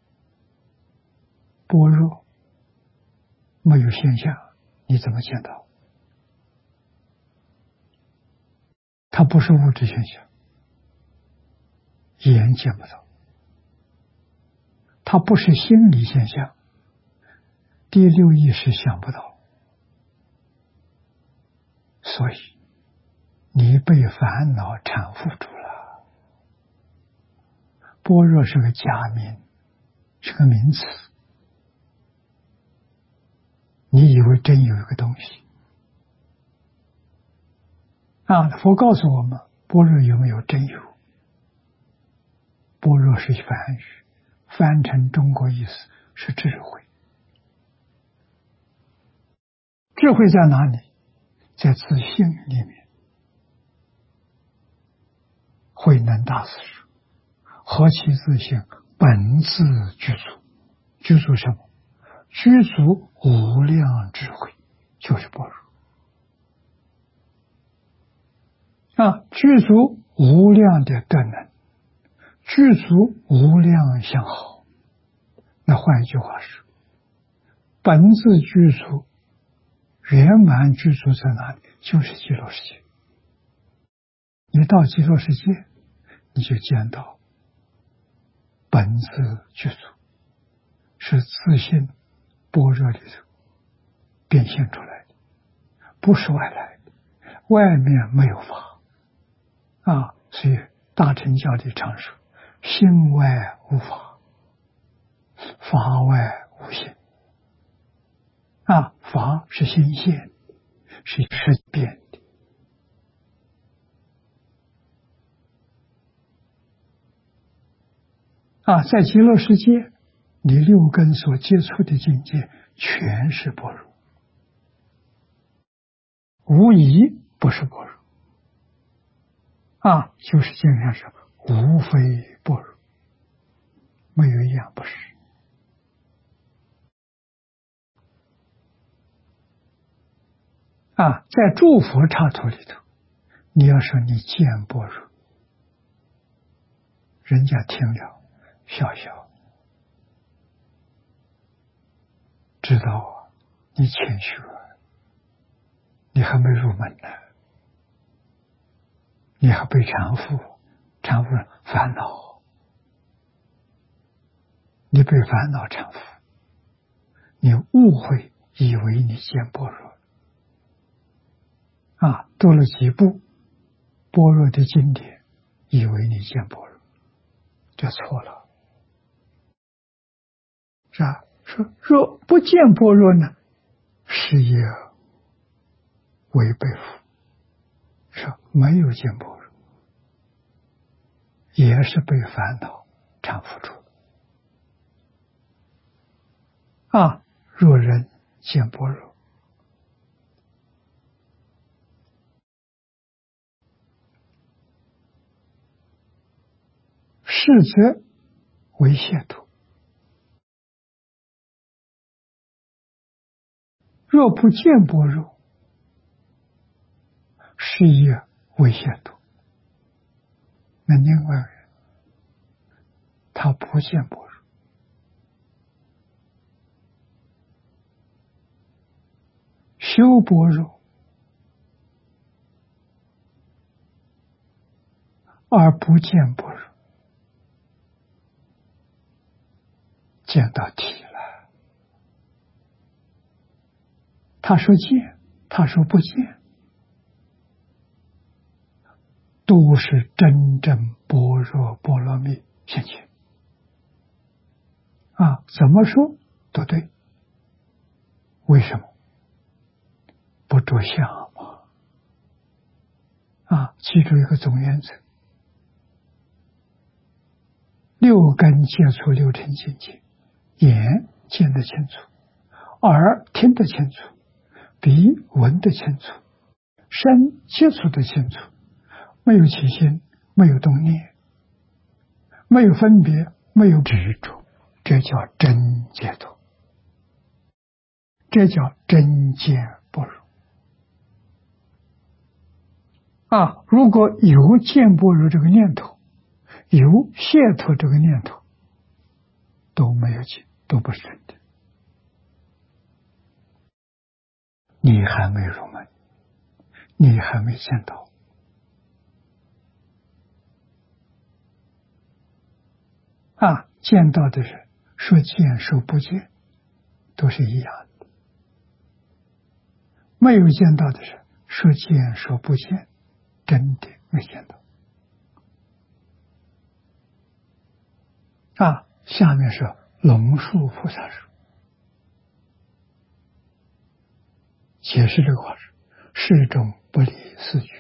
般若没有现象，你怎么见到？它不是物质现象，眼见不到；它不是心理现象，第六意识想不到。所以你被烦恼缠缚住了。般若是个假名，是个名词，你以为真有一个东西佛告诉我们，般若有没有？真有。般若是梵语，翻成中国意思是智慧。智慧在哪里？在自性里面。慧能大师说：何其自性，本自具足。具足什么？具足无量智慧，就是般若。具足无量的德能，具足无量相好。那换一句话说，本自具足，圆满具足在哪里？就是极乐世界。你到极乐世界，你就见到本自具足，是自性般若里头变现出来的，不是外来的，外面没有法所以大乘教里常说，心外无法，法外无心。法是心现，是识变的。在极乐世界，你六根所接触的境界全是般若，无疑不是般若。就是经上说，无非般若，没有一样不是。在诸佛刹土里头，你要说你见般若，人家听了笑笑，知道你谦虚了，你还没入门呢，你还被缠缚烦恼，你被烦恼缠缚，你误会以为你见般若读了几部般若的经典，以为你见般若，这错了。是吧？说若不见般若呢，是也为被缚。说没有见般若，也是被烦恼缠缚住若人见般若，是则为亵渎；若不见般若，是也为亵渎。那另外他不见般若，修般若而不见般若，见到体了。他说见，他说不见，都是真正般若波罗蜜现前啊！怎么说都对。为什么？不着相嘛！啊，记住一个总原则：六根接触六尘境界，眼见得清楚，耳听得清楚，鼻闻得清楚，身接触得清楚，没有起心，没有动念，没有分别，没有执着，这叫真解脱，这叫真见般若啊！如果有见般若这个念头，有解脱这个念头，都没有见，都不是真的。你还没入门，你还没见到啊！见到的人说见说不见都是一样的，没有见到的人说见说不见，真的没见到啊！下面是龙树菩萨说，解释这个话是世中不离四句，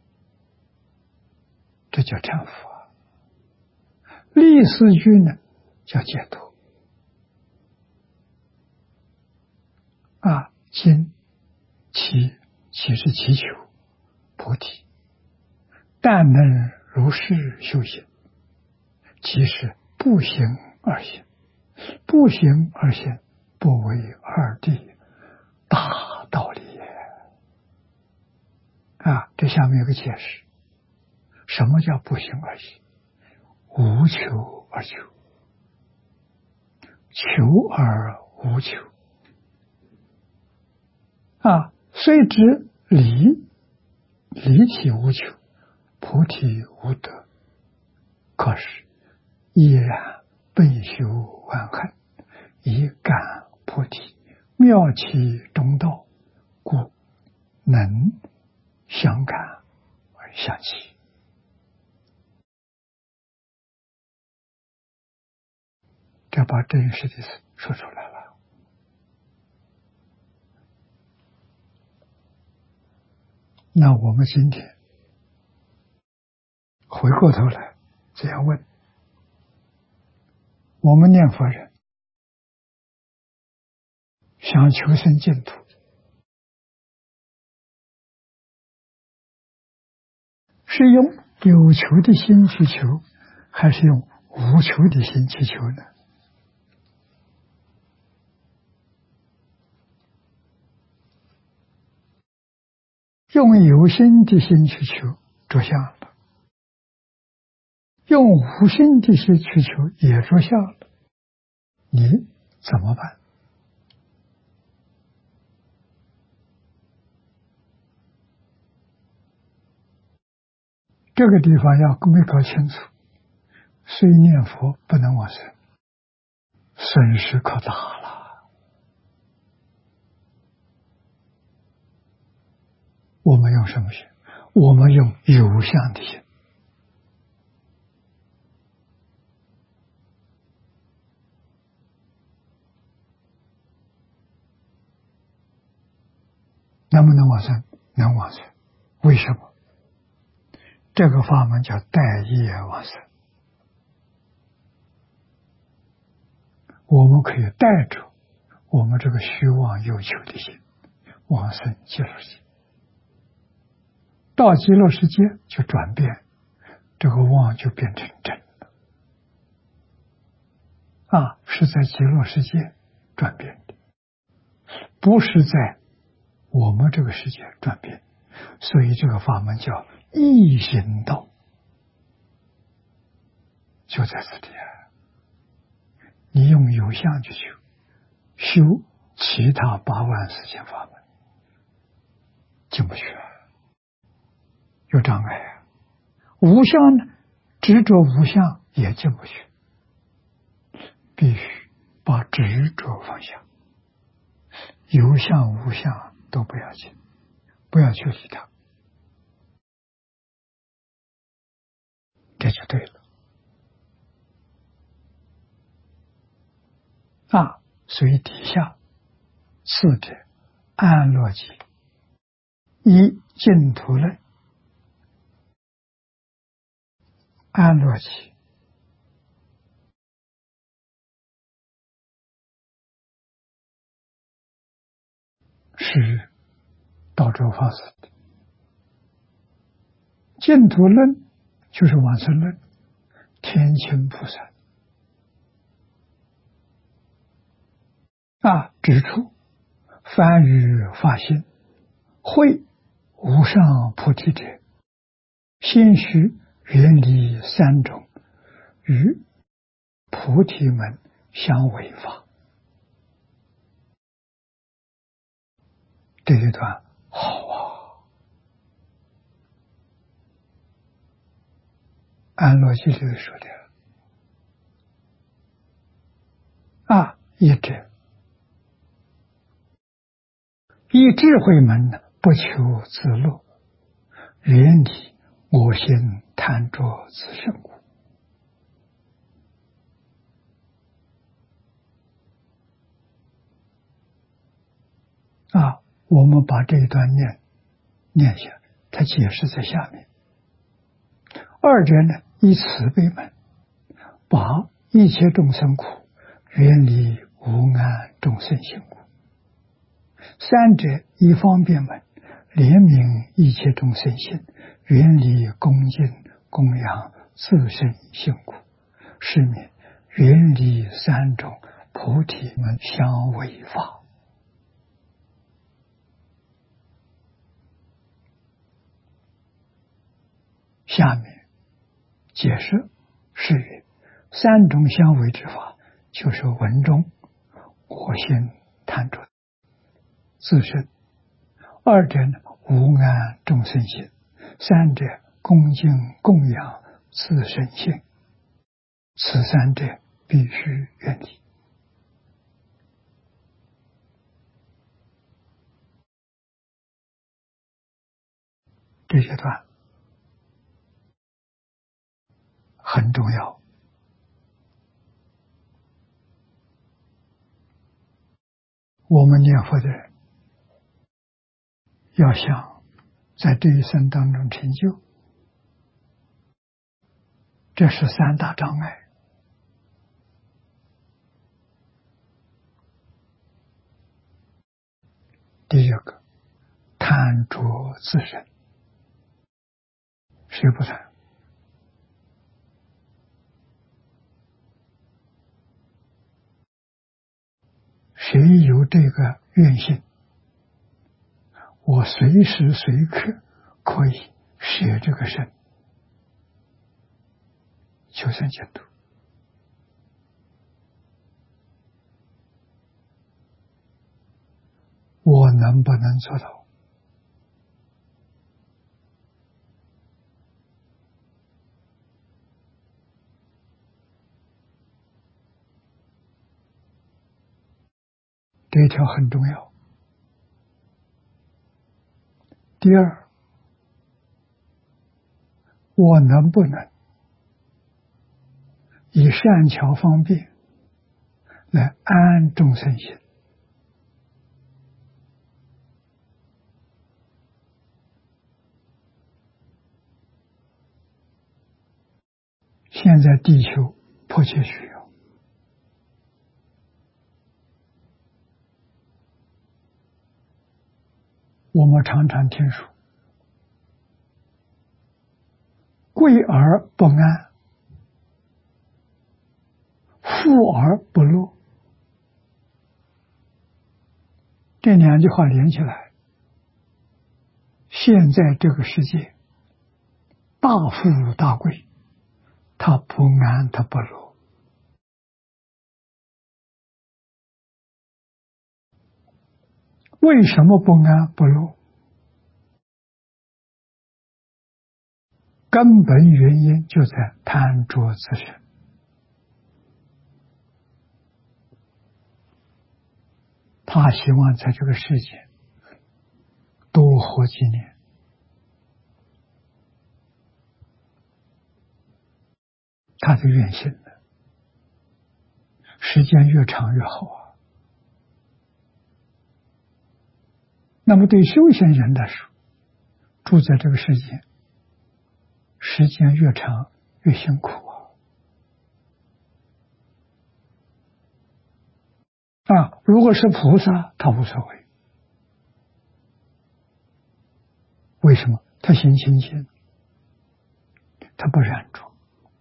这叫忏佛啊。立四句呢叫解脱啊，今其是祈求菩提，但能如是修行，即是不行而行，不行而行，不为二谛，大道理也啊！这下面有个解释，什么叫不行而行？无求而求，求而无求啊！虽知离体无求，菩提无得，可是依然备修万恨，以感菩提，妙其中道，故能相感而相起。这把真实的事说出来了。那我们今天回过头来这样问，我们念佛人想求生净土，是用有求的心去求，还是用无求的心去求呢？用有心的心去求着相了，用无心的心去求也着相了，你怎么办？这个地方要没搞清楚，虽念佛不能往生，损失可大了。我们用什么心？我们用有相的心。能不能往生？能往生。为什么？这个法门叫带业往生。我们可以带着我们这个虚妄有求的心往生极乐世界，到极乐世界就转变，这个妄就变成真了啊！是在极乐世界转变的，不是在我们这个世界转变。所以这个法门叫易行道，就在这里啊。 你用有相去修，修其他84000法门进不去了，有障碍啊。无相呢，执着无相也进不去，必须把执着放下，有相无相都不要紧，不要去理它，这就对了啊。所以底下四者安乐集，一净土论，安乐集是道州法师的，净土论就是往生论，天亲菩萨指出凡于法心会无上菩提者，先须远离三种与菩提门相违法。这一段好啊，安乐集里说的一者以智慧门不求自乐，远离我心贪着自胜故。我们把这一段念下，他解释在下面。二者呢，以慈悲门把一切众生苦远离无安众生心故。三者以方便门怜悯一切众生心，远离恭敬供养自身心故。是名远离三种菩提门相违法。下面解释是曰：三种相违之法，就是文中我心贪着自身，二者呢无安众生心，三者恭敬供养自身心，此三者必须远离。这些段很重要，我们念佛的人要想在这一生当中成就，这是三大障碍。第一个，贪着自身，谁不贪？谁有这个愿心，我随时随刻可以舍这个身求生净土。我能不能做到？这一条很重要。第二，我能不能以善巧方便来安众生心？现在地球迫切需要。我们常常听说贵而不安，富而不乐，这两句话连起来，现在这个世界大富大贵，他不安他不乐， 为什么不安不乐？根本原因就在贪着自身。他希望在这个世界多活几年，他的愿心呢，时间越长越好啊。那么对修行人来说，住在这个世界，时间越长越辛苦啊！如果是菩萨，他无所谓。为什么？他心清净，他不染着。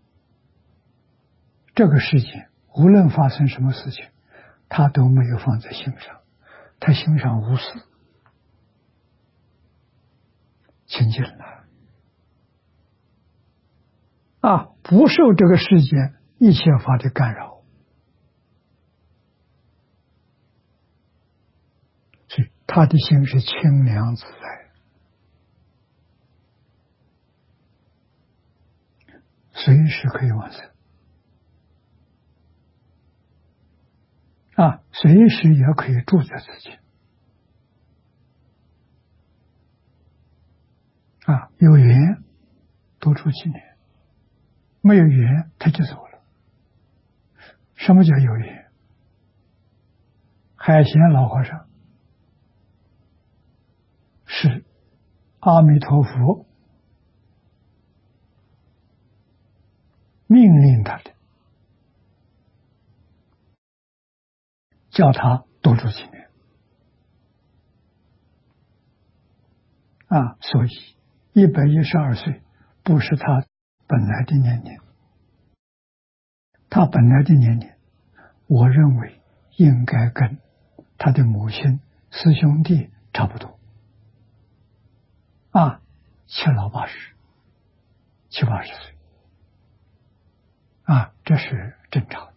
这个世界无论发生什么事情，他都没有放在心上，他心上无事，清净了啊！不受这个世界一切法的干扰，所以他的心是清凉自在，随时可以往生啊，随时也可以住在自己啊，有缘多住几年，没有缘他就走了。什么叫有缘？海贤老和尚是阿弥陀佛命令他的，叫他多住几年啊，所以112岁不是他本来的年龄，他本来的年龄，我认为应该跟他的母亲、师兄弟差不多啊，7、80、70、80岁啊，这是正常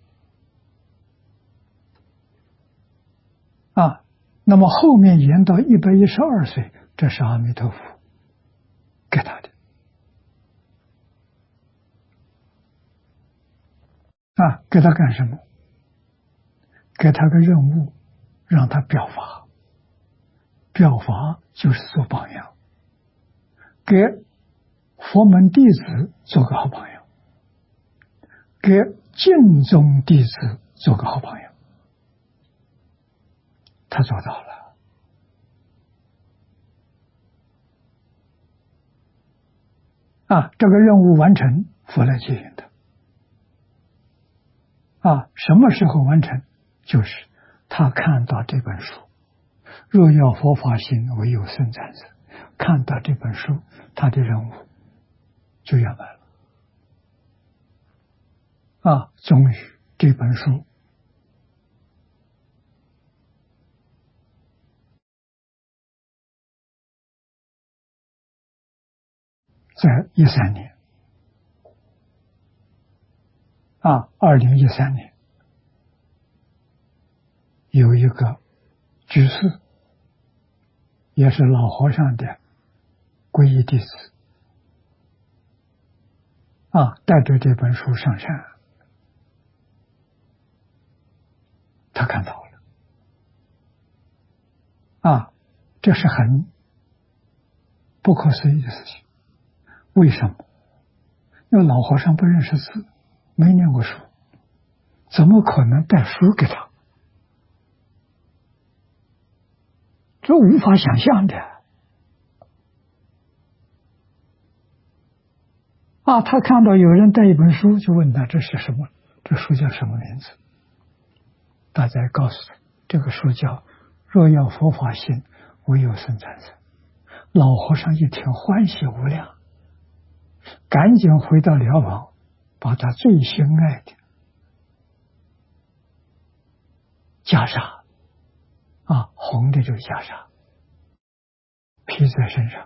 啊。那么后面延到112岁，这是阿弥陀佛给他的啊，给他干什么？给他个任务，让他表法。表法就是做榜样，给佛门弟子做个好榜样，给净宗弟子做个好榜样。他做到了啊，这个任务完成，佛来接引的啊。什么时候完成？就是他看到这本书，若要佛法行，唯有僧赞者。看到这本书，他的任务就圆满了啊！终于这本书在13年啊，2013年有一个居士，也是老和尚的皈依弟子啊，带着这本书上山，他看到了啊，这是很不可思议的事情。为什么？因为老和尚不认识字，没念过书，怎么可能带书给他？这无法想象的啊！他看到有人带一本书，就问他这是什么？这书叫什么名字？大家告诉他，这个书叫《若要佛法行，唯有僧赞者》。老和尚一听欢喜无量，赶紧回到寮房，把他最心爱的袈裟啊，红的这个袈裟披在身上，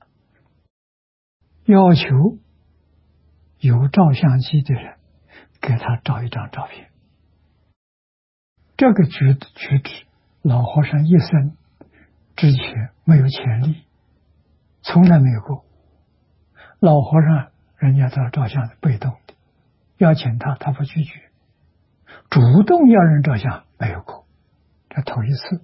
要求有照相机的人给他照一张照片。这个举止，老和尚一生之前没有潜力，从来没有过。老和尚人家到照相是被动的，邀请他，他不拒绝；主动要人照相没有过，这头一次。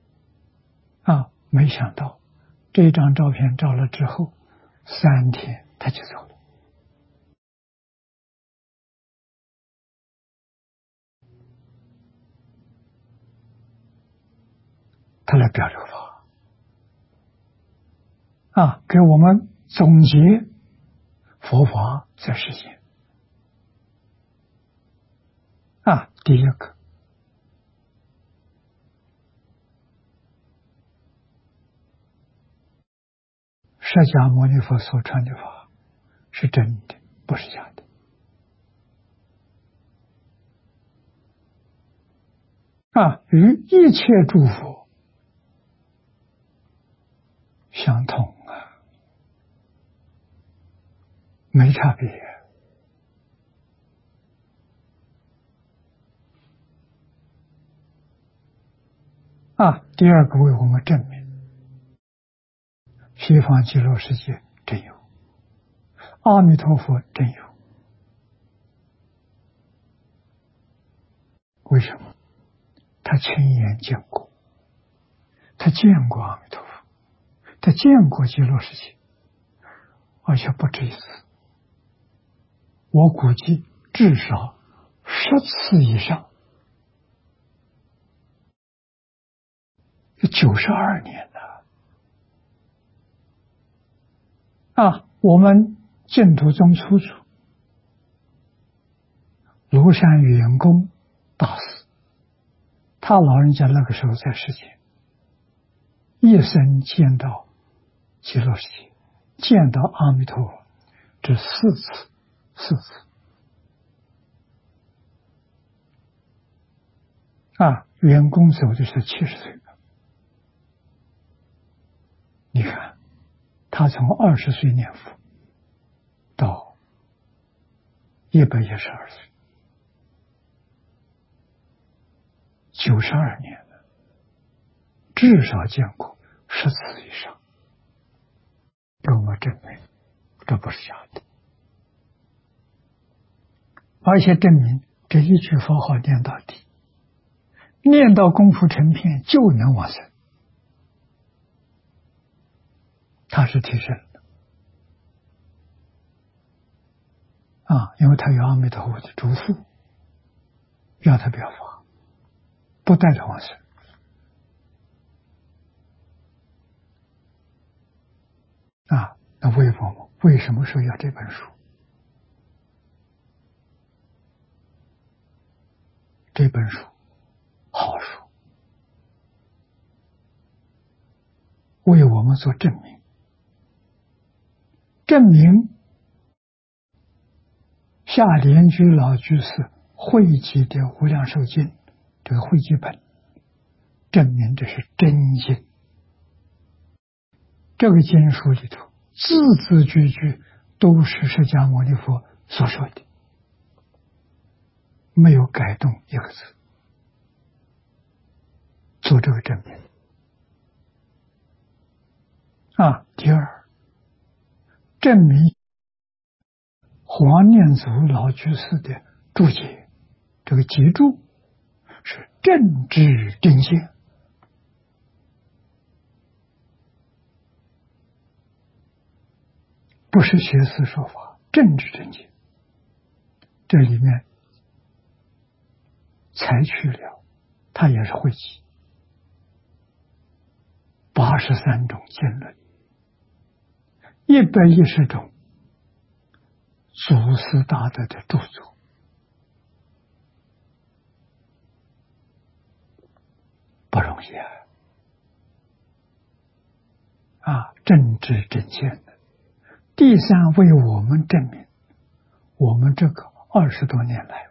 没想到这张照片照了之后，3天他就走了。他来表这个法，给我们总结佛法在世间。第一个，释迦牟尼佛所传的法是真的，不是假的。与一切诸佛相同没差别。第二个为我们证明西方极乐世界真有，阿弥陀佛真有。为什么？他亲眼见过，他见过阿弥陀佛，他见过极乐世界，而且不止一次，我估计至少10次以上。92年了。我们净土宗初祖庐山圆公大师，他老人家那个时候在世间，一生见到极乐世界，见到阿弥陀佛，这4次。圆公走的是70岁。你看，他从20岁念佛到112岁，92年了，至少见过10次以上，给我们证明这不是假的，而且证明这一句佛号念到底，念到功夫成片就能往生。他是提升的因为他有阿弥陀佛的嘱咐，要他表法，不带他往生。那为什么说要这本书？这本书好书，为我们做证明。证明下莲居老居士汇集的《无量寿经》这个汇集本，证明这是真经。这个经书里头字字句句都是释迦牟尼佛所说的，没有改动一个字，做这个证明。第二，证明黄念祖老居士的注解，这个集注是正知正见，不是学思说法，正知正见。这里面采取了，它也是汇集83种经论，110种祖师大德的著作，不容易正知正见的。第三，为我们证明，我们这个20多年来，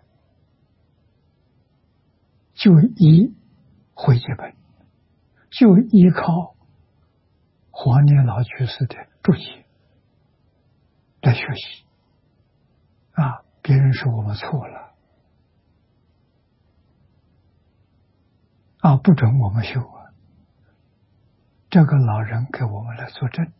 就依汇集本，就依靠黄念老居士的注解来学习。别人说我们错了，不准我们修这个老人给我们来作证，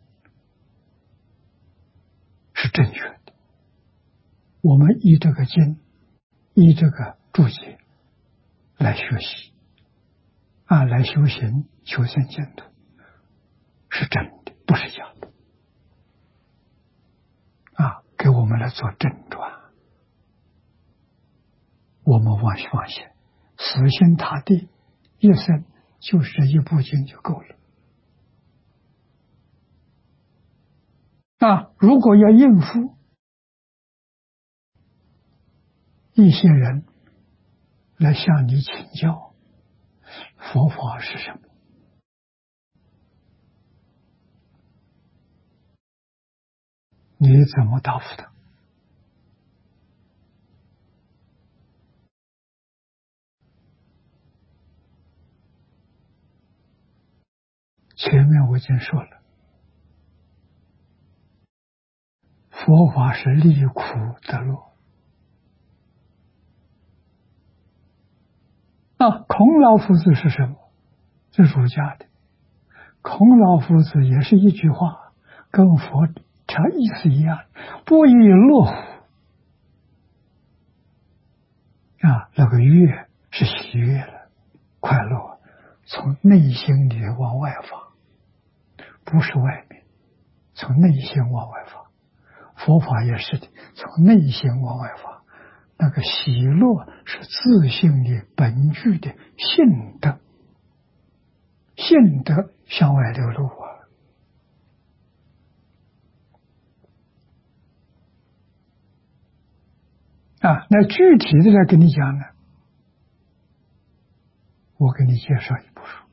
是正确的。我们依这个经，依这个注解来学习，来修行求生净土，是真的，不是假的。给我们来做正传，我们放下，死心塌地，一生就是这一部经就够了。如果要应付一些人来向你请教佛法是什么，你怎么答复他？前面我已经说了，佛法是离苦得乐。孔老夫子是什么？是儒家的。孔老夫子也是一句话，跟佛他意思一样，不亦乐乎。那个悦是喜悦了，快乐从内心里往外发，不是外面，从内心往外发。佛法也是的，从内心往外发。那个喜乐是自性的本具的性德，性德向外流露那具体的来跟你讲呢，我给你介绍一部书，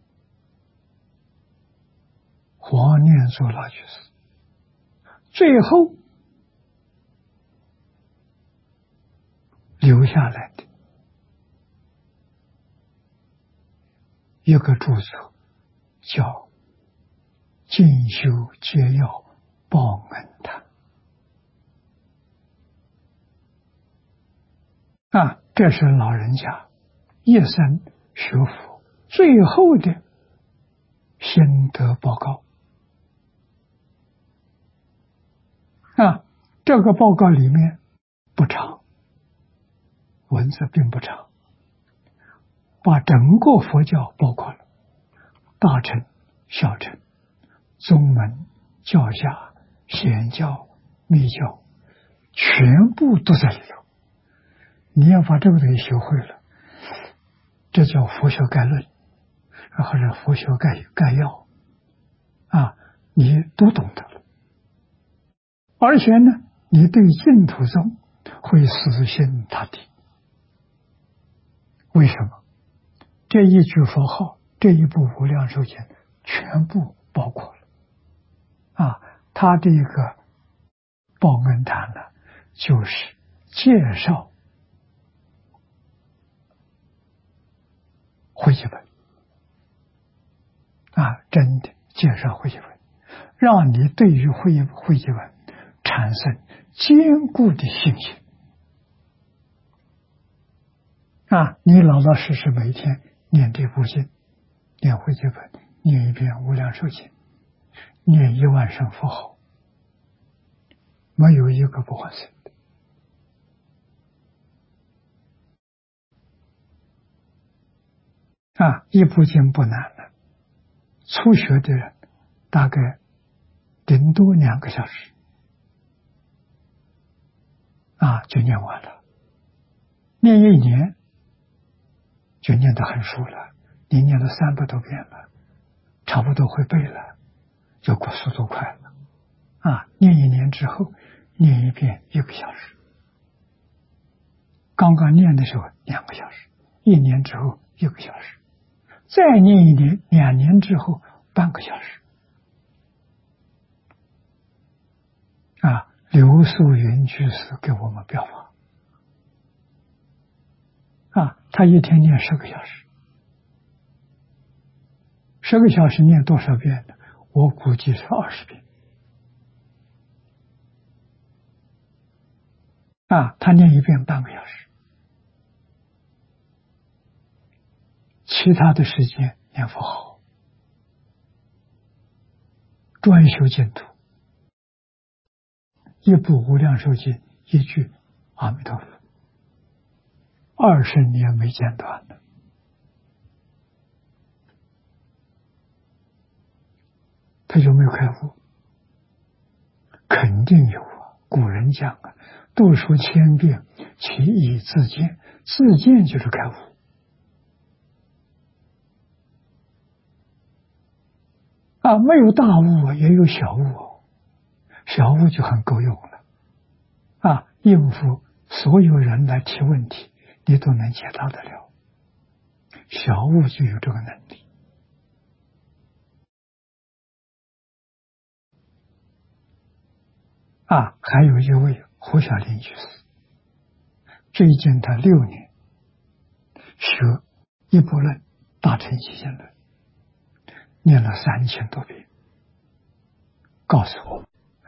黄念祖老居士最后留下来的一个著作，叫《进修戒要报恩谈》。这是老人家一生学佛最后的心得报告。这个报告里面不长，文字并不长，把整个佛教包括了大乘、小乘、宗门、教下、显教、密教，全部都在里头。你要把这个东西学会了，这叫佛学概论，或者佛学概要你都懂得了。而且呢，你对净土宗会死心塌地。为什么？这一句佛号，这一部无量寿经全部包括了他这个报恩谈呢，就是介绍会集本真的介绍会集本，让你对于会集本产生坚固的信心你老老实实每天念这部经，念会集本，念一遍无量寿经，念10000声佛号，没有一个不换生的一部经不难了，初学的人大概顶多2个小时就念完了，念1年就念得很熟了，你念了300多遍了，差不多会背了，就速度快了念1年之后，念一遍1个小时，刚刚念的时候2个小时，1年之后1个小时，再念1年，2年之后半个小时刘素云居士给我们表法他一天念10个小时，10个小时念多少遍呢？我估计是20遍他念一遍半个小时，其他的时间念佛号专修净土，一部无量寿经，一句阿弥陀佛，20年没间断了。他有没有开悟？肯定有啊！古人讲啊，读书千遍，其义自见。自见就是开悟。啊，没有大悟也有小悟，小悟就很够用了。啊，应付所有人来提问题，你都能解答得了。小悟就有这个能力。啊，还有一位胡小林居士，最近他6年学一部论《大乘起信论》，念了3000多遍，告诉我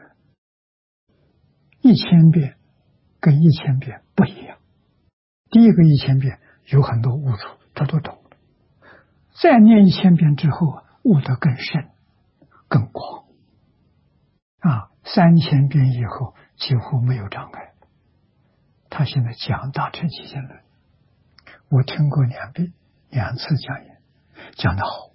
1000遍跟1000遍不一样。第一个1000遍有很多悟处，他都懂了。再念1000遍之后，悟得更深、更广。啊，3000遍以后几乎没有障碍。他现在讲大乘起信论，我听过2次讲演，讲得好。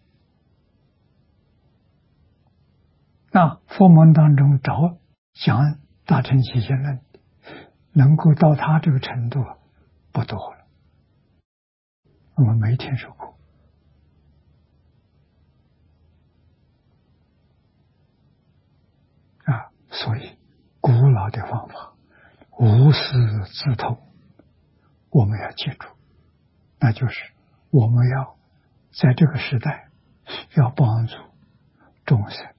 那佛门当中找讲大乘起信论，能够到他这个程度不多了，我们没听说过。啊，所以古老的方法无师自通，我们要记住，那就是我们要在这个时代要帮助众生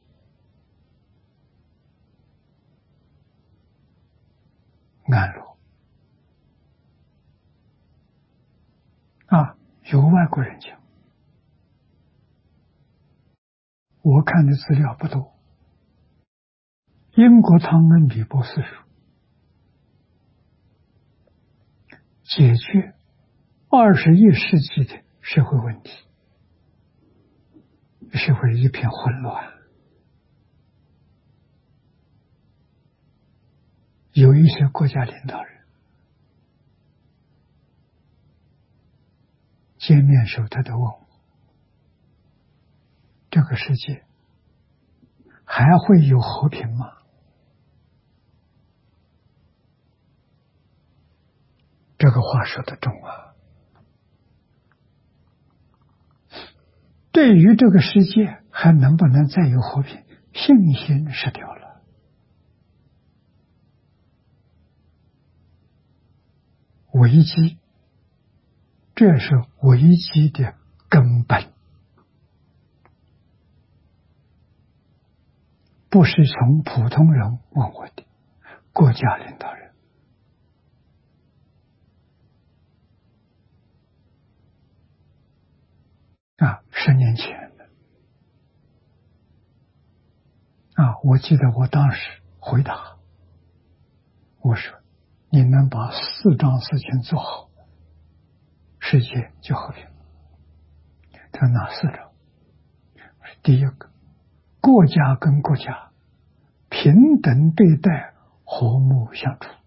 安乐。啊，有外国人讲，我看的资料不多，英国汤恩比博士说，解决21世纪的社会问题，社会一片混乱，有一些国家领导人见面时候他都问我，这个世界还会有和平吗？这个话说得重啊！对于这个世界还能不能再有和平，信心失掉了。危机，这是危机的根本，不是从普通人问我的，国家领导人。10年前我记得我当时回答，我说你能把4桩事情做好，世界就和平。他说哪4桩？我说第一个，国家跟国家平等对待，和睦相处；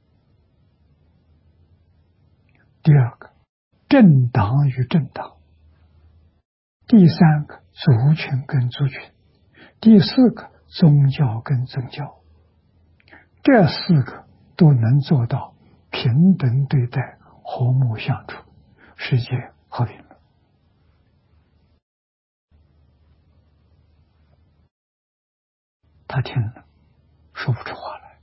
第二个，政党与政党；第三个，族群跟族群；第四个，宗教跟宗教。这4个都能做到平等对待，和睦相处，世界和平了。他听了说不出话来。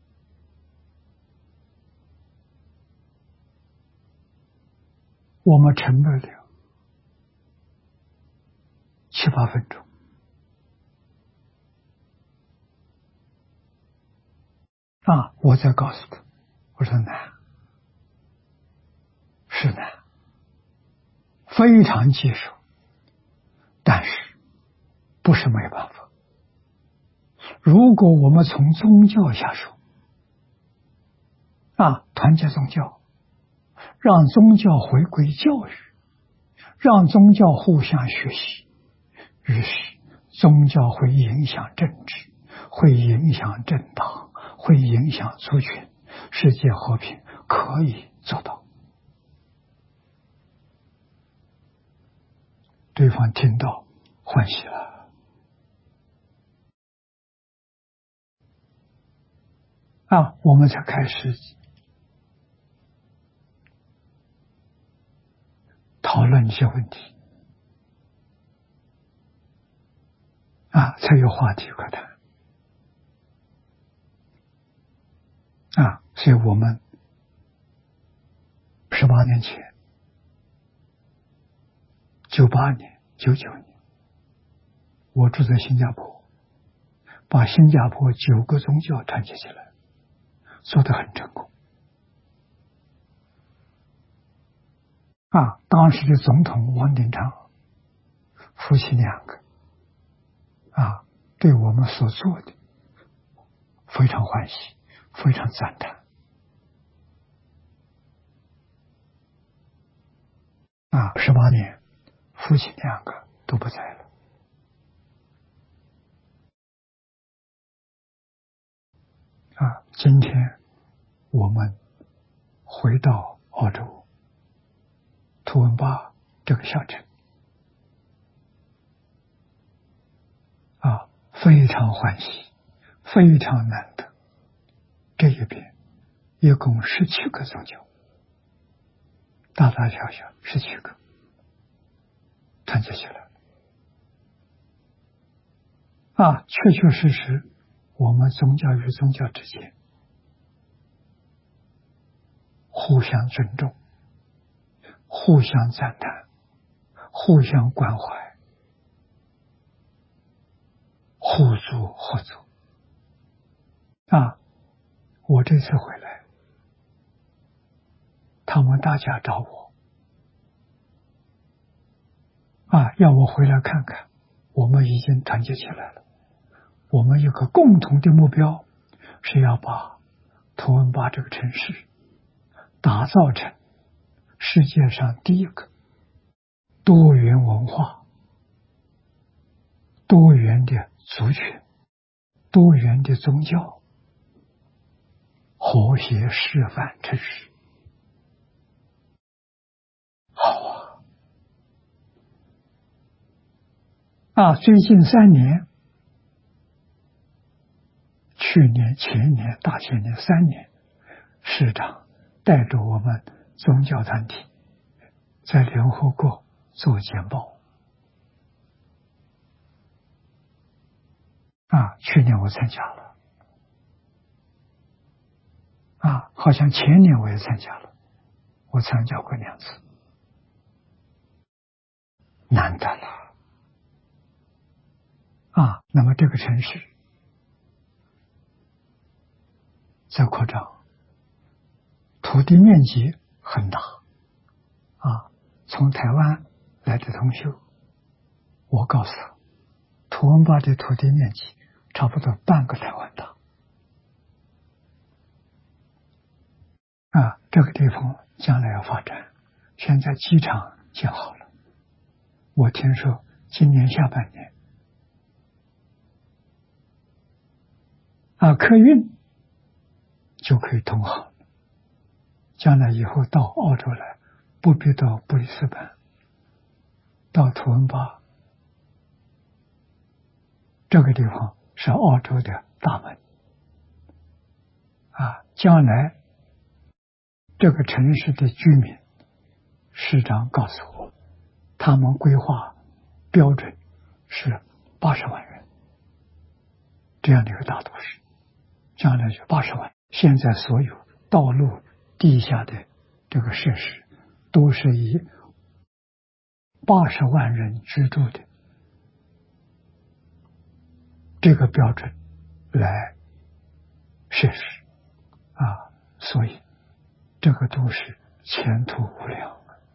我们沉默了7、8分钟，我再告诉他，我说难，是难，非常棘手，但是不是没办法。如果我们从宗教下手，团结宗教，让宗教回归教育，让宗教互相学习，于是宗教会影响政治，会影响政党，会影响族群，世界和平可以做到。对方听到欢喜了，我们才开始讨论一些问题，才有话题可谈。所以我们18年前，98年、99年，我住在新加坡，把新加坡9个宗教团结起来，做得很成功。当时的总统王鼎昌夫妻2个，对我们所做的非常欢喜，非常赞叹。18年，夫妻2个都不在了。今天我们回到澳洲图文巴这个小镇，非常欢喜，非常难得。这一边一共17个宗教，大大小小17个团结起来。确确实实，我们宗教与宗教之间互相尊重，互相赞叹，互相关怀，互助合作。我这次回来，他们大家找我，要我回来看看，我们已经团结起来了。我们有个共同的目标，是要把图文巴这个城市打造成世界上第一个多元文化、多元的族群、多元的宗教、和谐示范城市。好最近3年，去年、前年、大前年3年，市长带着我们宗教团体在联合国做简报。去年我参加了，好像前年我也参加了，我参加过2次，难得了。那么这个城市在扩张，土地面积很大。从台湾来的同学，我告诉他，图文巴的土地面积差不多半个台湾大。这个地方将来要发展，现在机场建好了，我听说今年下半年客运就可以通航，将来以后到澳洲来，不必到布里斯本，到图文巴这个地方是澳洲的大门。将来这个城市的居民，市长告诉我，他们规划标准是80万人，这样的一个大都市，将来就80万。现在所有道路地下的这个设施都是以80万人居住的这个标准来设施所以这个都市前途无量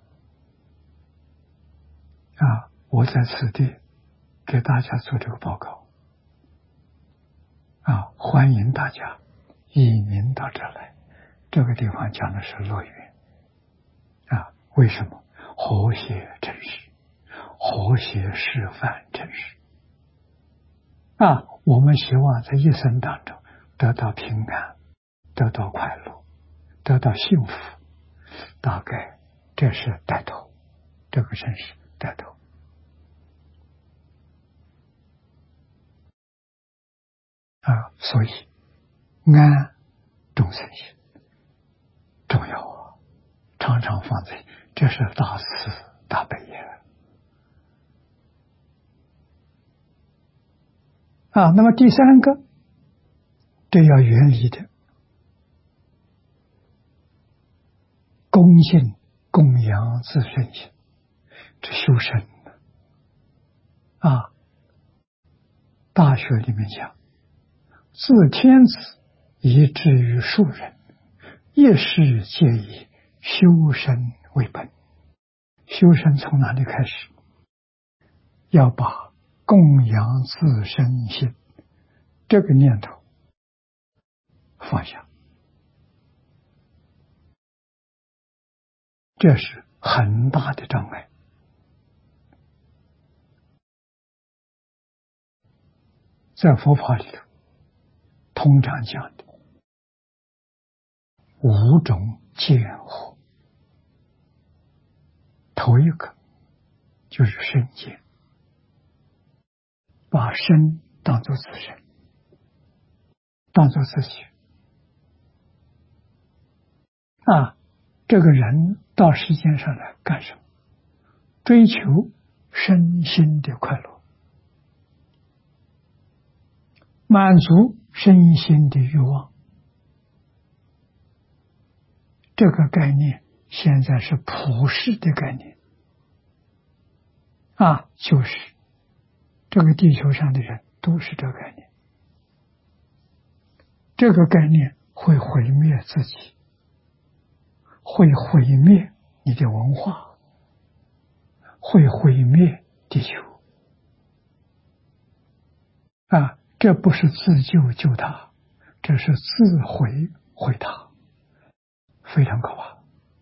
我在此地给大家做这个报告欢迎大家移民到这来。这个地方讲的是乐园为什么？和谐城市，和谐示范城市我们希望在一生当中得到平安，得到快乐，得到幸福，大概这是带头，这个真是带头。所以安众生心重要常常放在，这是大慈大悲也。那么第三个，这要远离的恭敬供养自身心，这修身大学里面讲，自天子以至于庶人，一事皆以修身为本。修身从哪里开始？要把供养自身心这个念头放下，这是很大的障碍。在佛法里头通常讲的5种见惑，头一个就是身见，把身当作自身，当作自己这个人到世间上来干什么？追求身心的快乐，满足身心的欲望。这个概念现在是普世的概念就是这个地球上的人都是这个概念。这个概念会毁灭自己，会毁灭你的文化，会毁灭地球这不是自救救他，这是自毁毁他，非常可怕。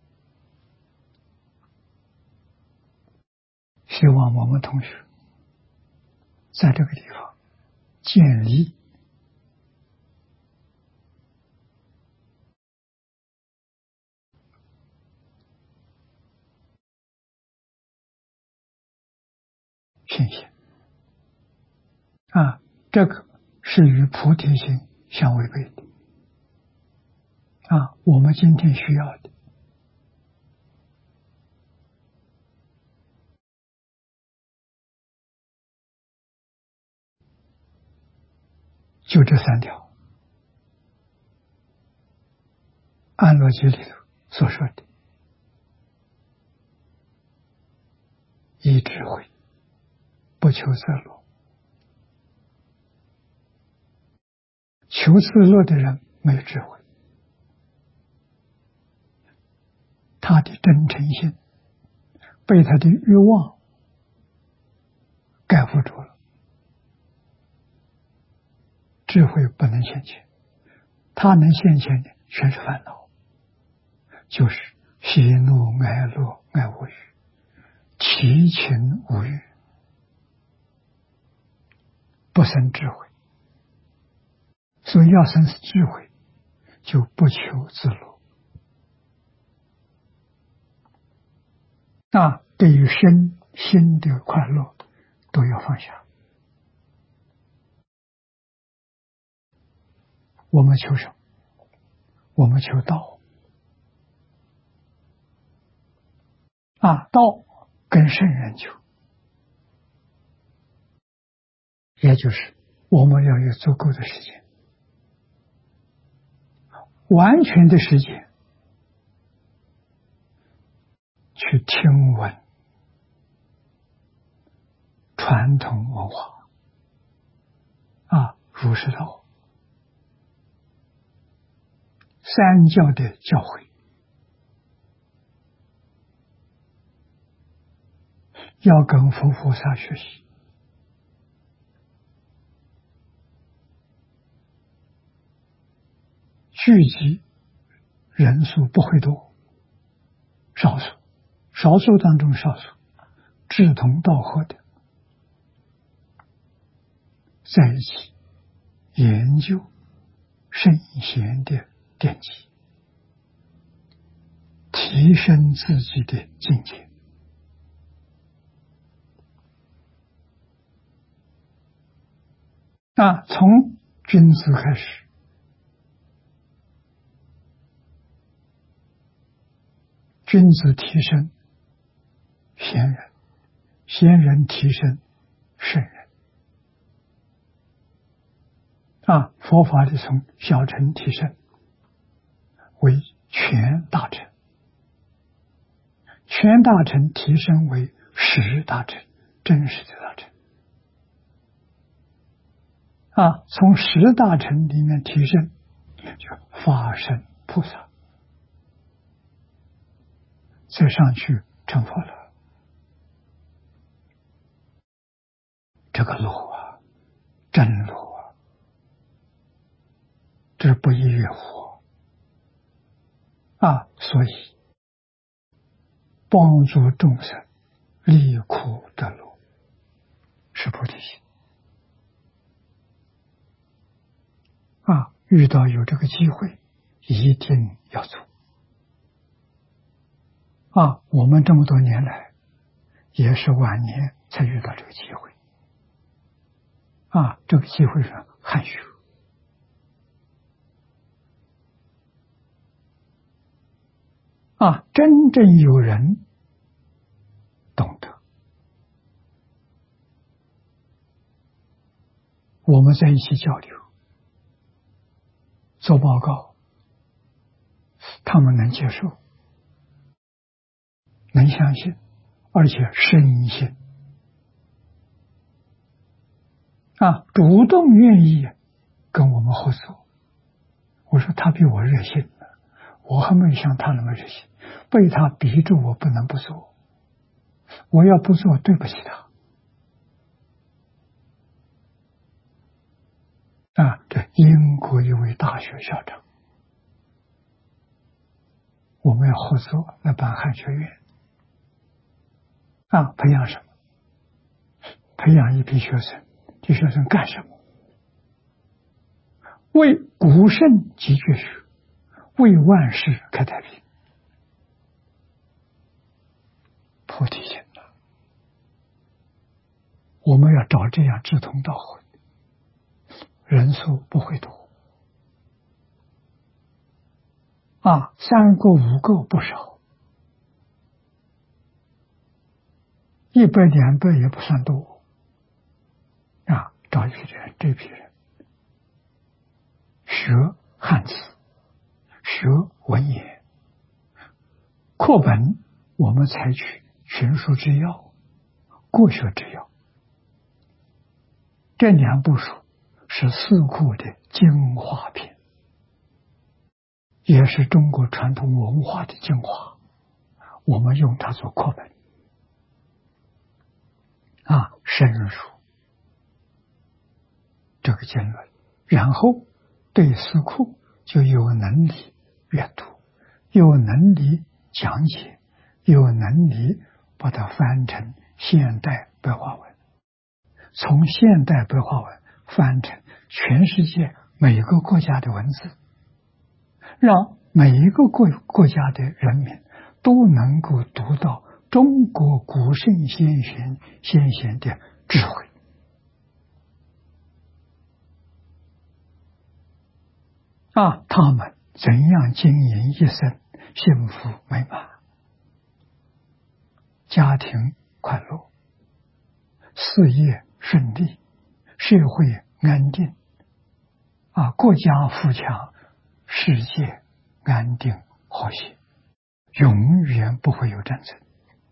希望我们同学在这个地方建立信心这个是与菩提心相违背的我们今天需要的就这3条，安乐经里头所说的，以智慧不求自乐。求自乐的人没有智慧，他的真诚心被他的欲望盖覆住了，智慧不能现前。他能现前的全是烦恼，就是喜怒哀乐爱恶欲，七情五欲，不生智慧。所以要生智慧，就不求自乐对于身心的快乐都要放下。我们求什么？我们求道道跟圣人求，也就是我们要有足够的时间，完全的时间去听闻传统文化儒释道三教的教诲，要跟佛菩萨学习。聚集人数不会多，少数，少数当中少数志同道合的， 在一起研究圣贤的典籍，提升自己的境界。从君子开始，君子提升贤人，贤人提升圣人。佛法里从小乘提升为全大乘，全大乘提升为实大乘，真实的大乘。从十大乘里面提升，就法身菩萨，再上去成佛了。这个路真路这不亦乐乎所以帮助众生离苦得乐是菩提心。遇到有这个机会，一定要做。我们这么多年来，也是晚年才遇到这个机会。这个机会上含蓄。真正有人懂得，我们在一起交流，做报告，他们能接受，能相信，而且深信，主动愿意跟我们合作。我说他比我热心，我还没像他那么热心，被他逼着我不能不做，我要不做对不起他。这英国一位大学校长，我们要合作来办汉学院。培养什么？培养一批学生，这学生干什么？为古圣继绝学，为万世开太平。菩提心我们要找这样志同道合，人数不会多。3个5个不少，100、200也不算多。找一批人，这批人学汉字，学文言，课本我们采取群书之要、国学之要，这2部书是四库的精华篇，也是中国传统文化的精华，我们用它做课本。深入这个经论，然后对四库就有能力阅读，有能力讲解，有能力把它翻成现代白话文，从现代白话文翻成全世界每个国家的文字，让每一个国家的人民都能够读到中国古圣先贤的智慧。他们怎样经营一生幸福美满，家庭快乐，事业顺利，社会安定，国家富强，世界安定和谐，永远不会有战争。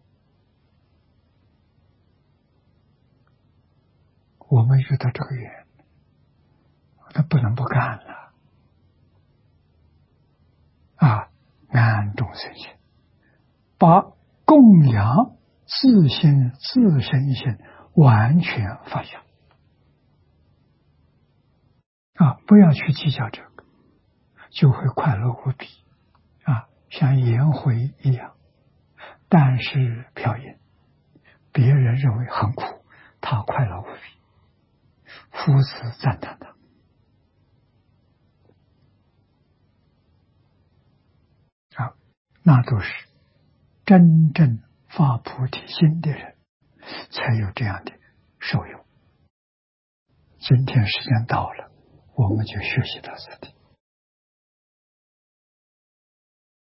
我们遇到这个缘，那不能不干了。安众生心，把供养自心自身心完全放下。不要去计较这个，就会快乐无比。像颜回一样，但是飘逸，别人认为很苦，他快乐无比。 夫子赞叹他啊，那都是真正发菩提心的人才有这样的受用。今天时间到了，我们就学习到这里。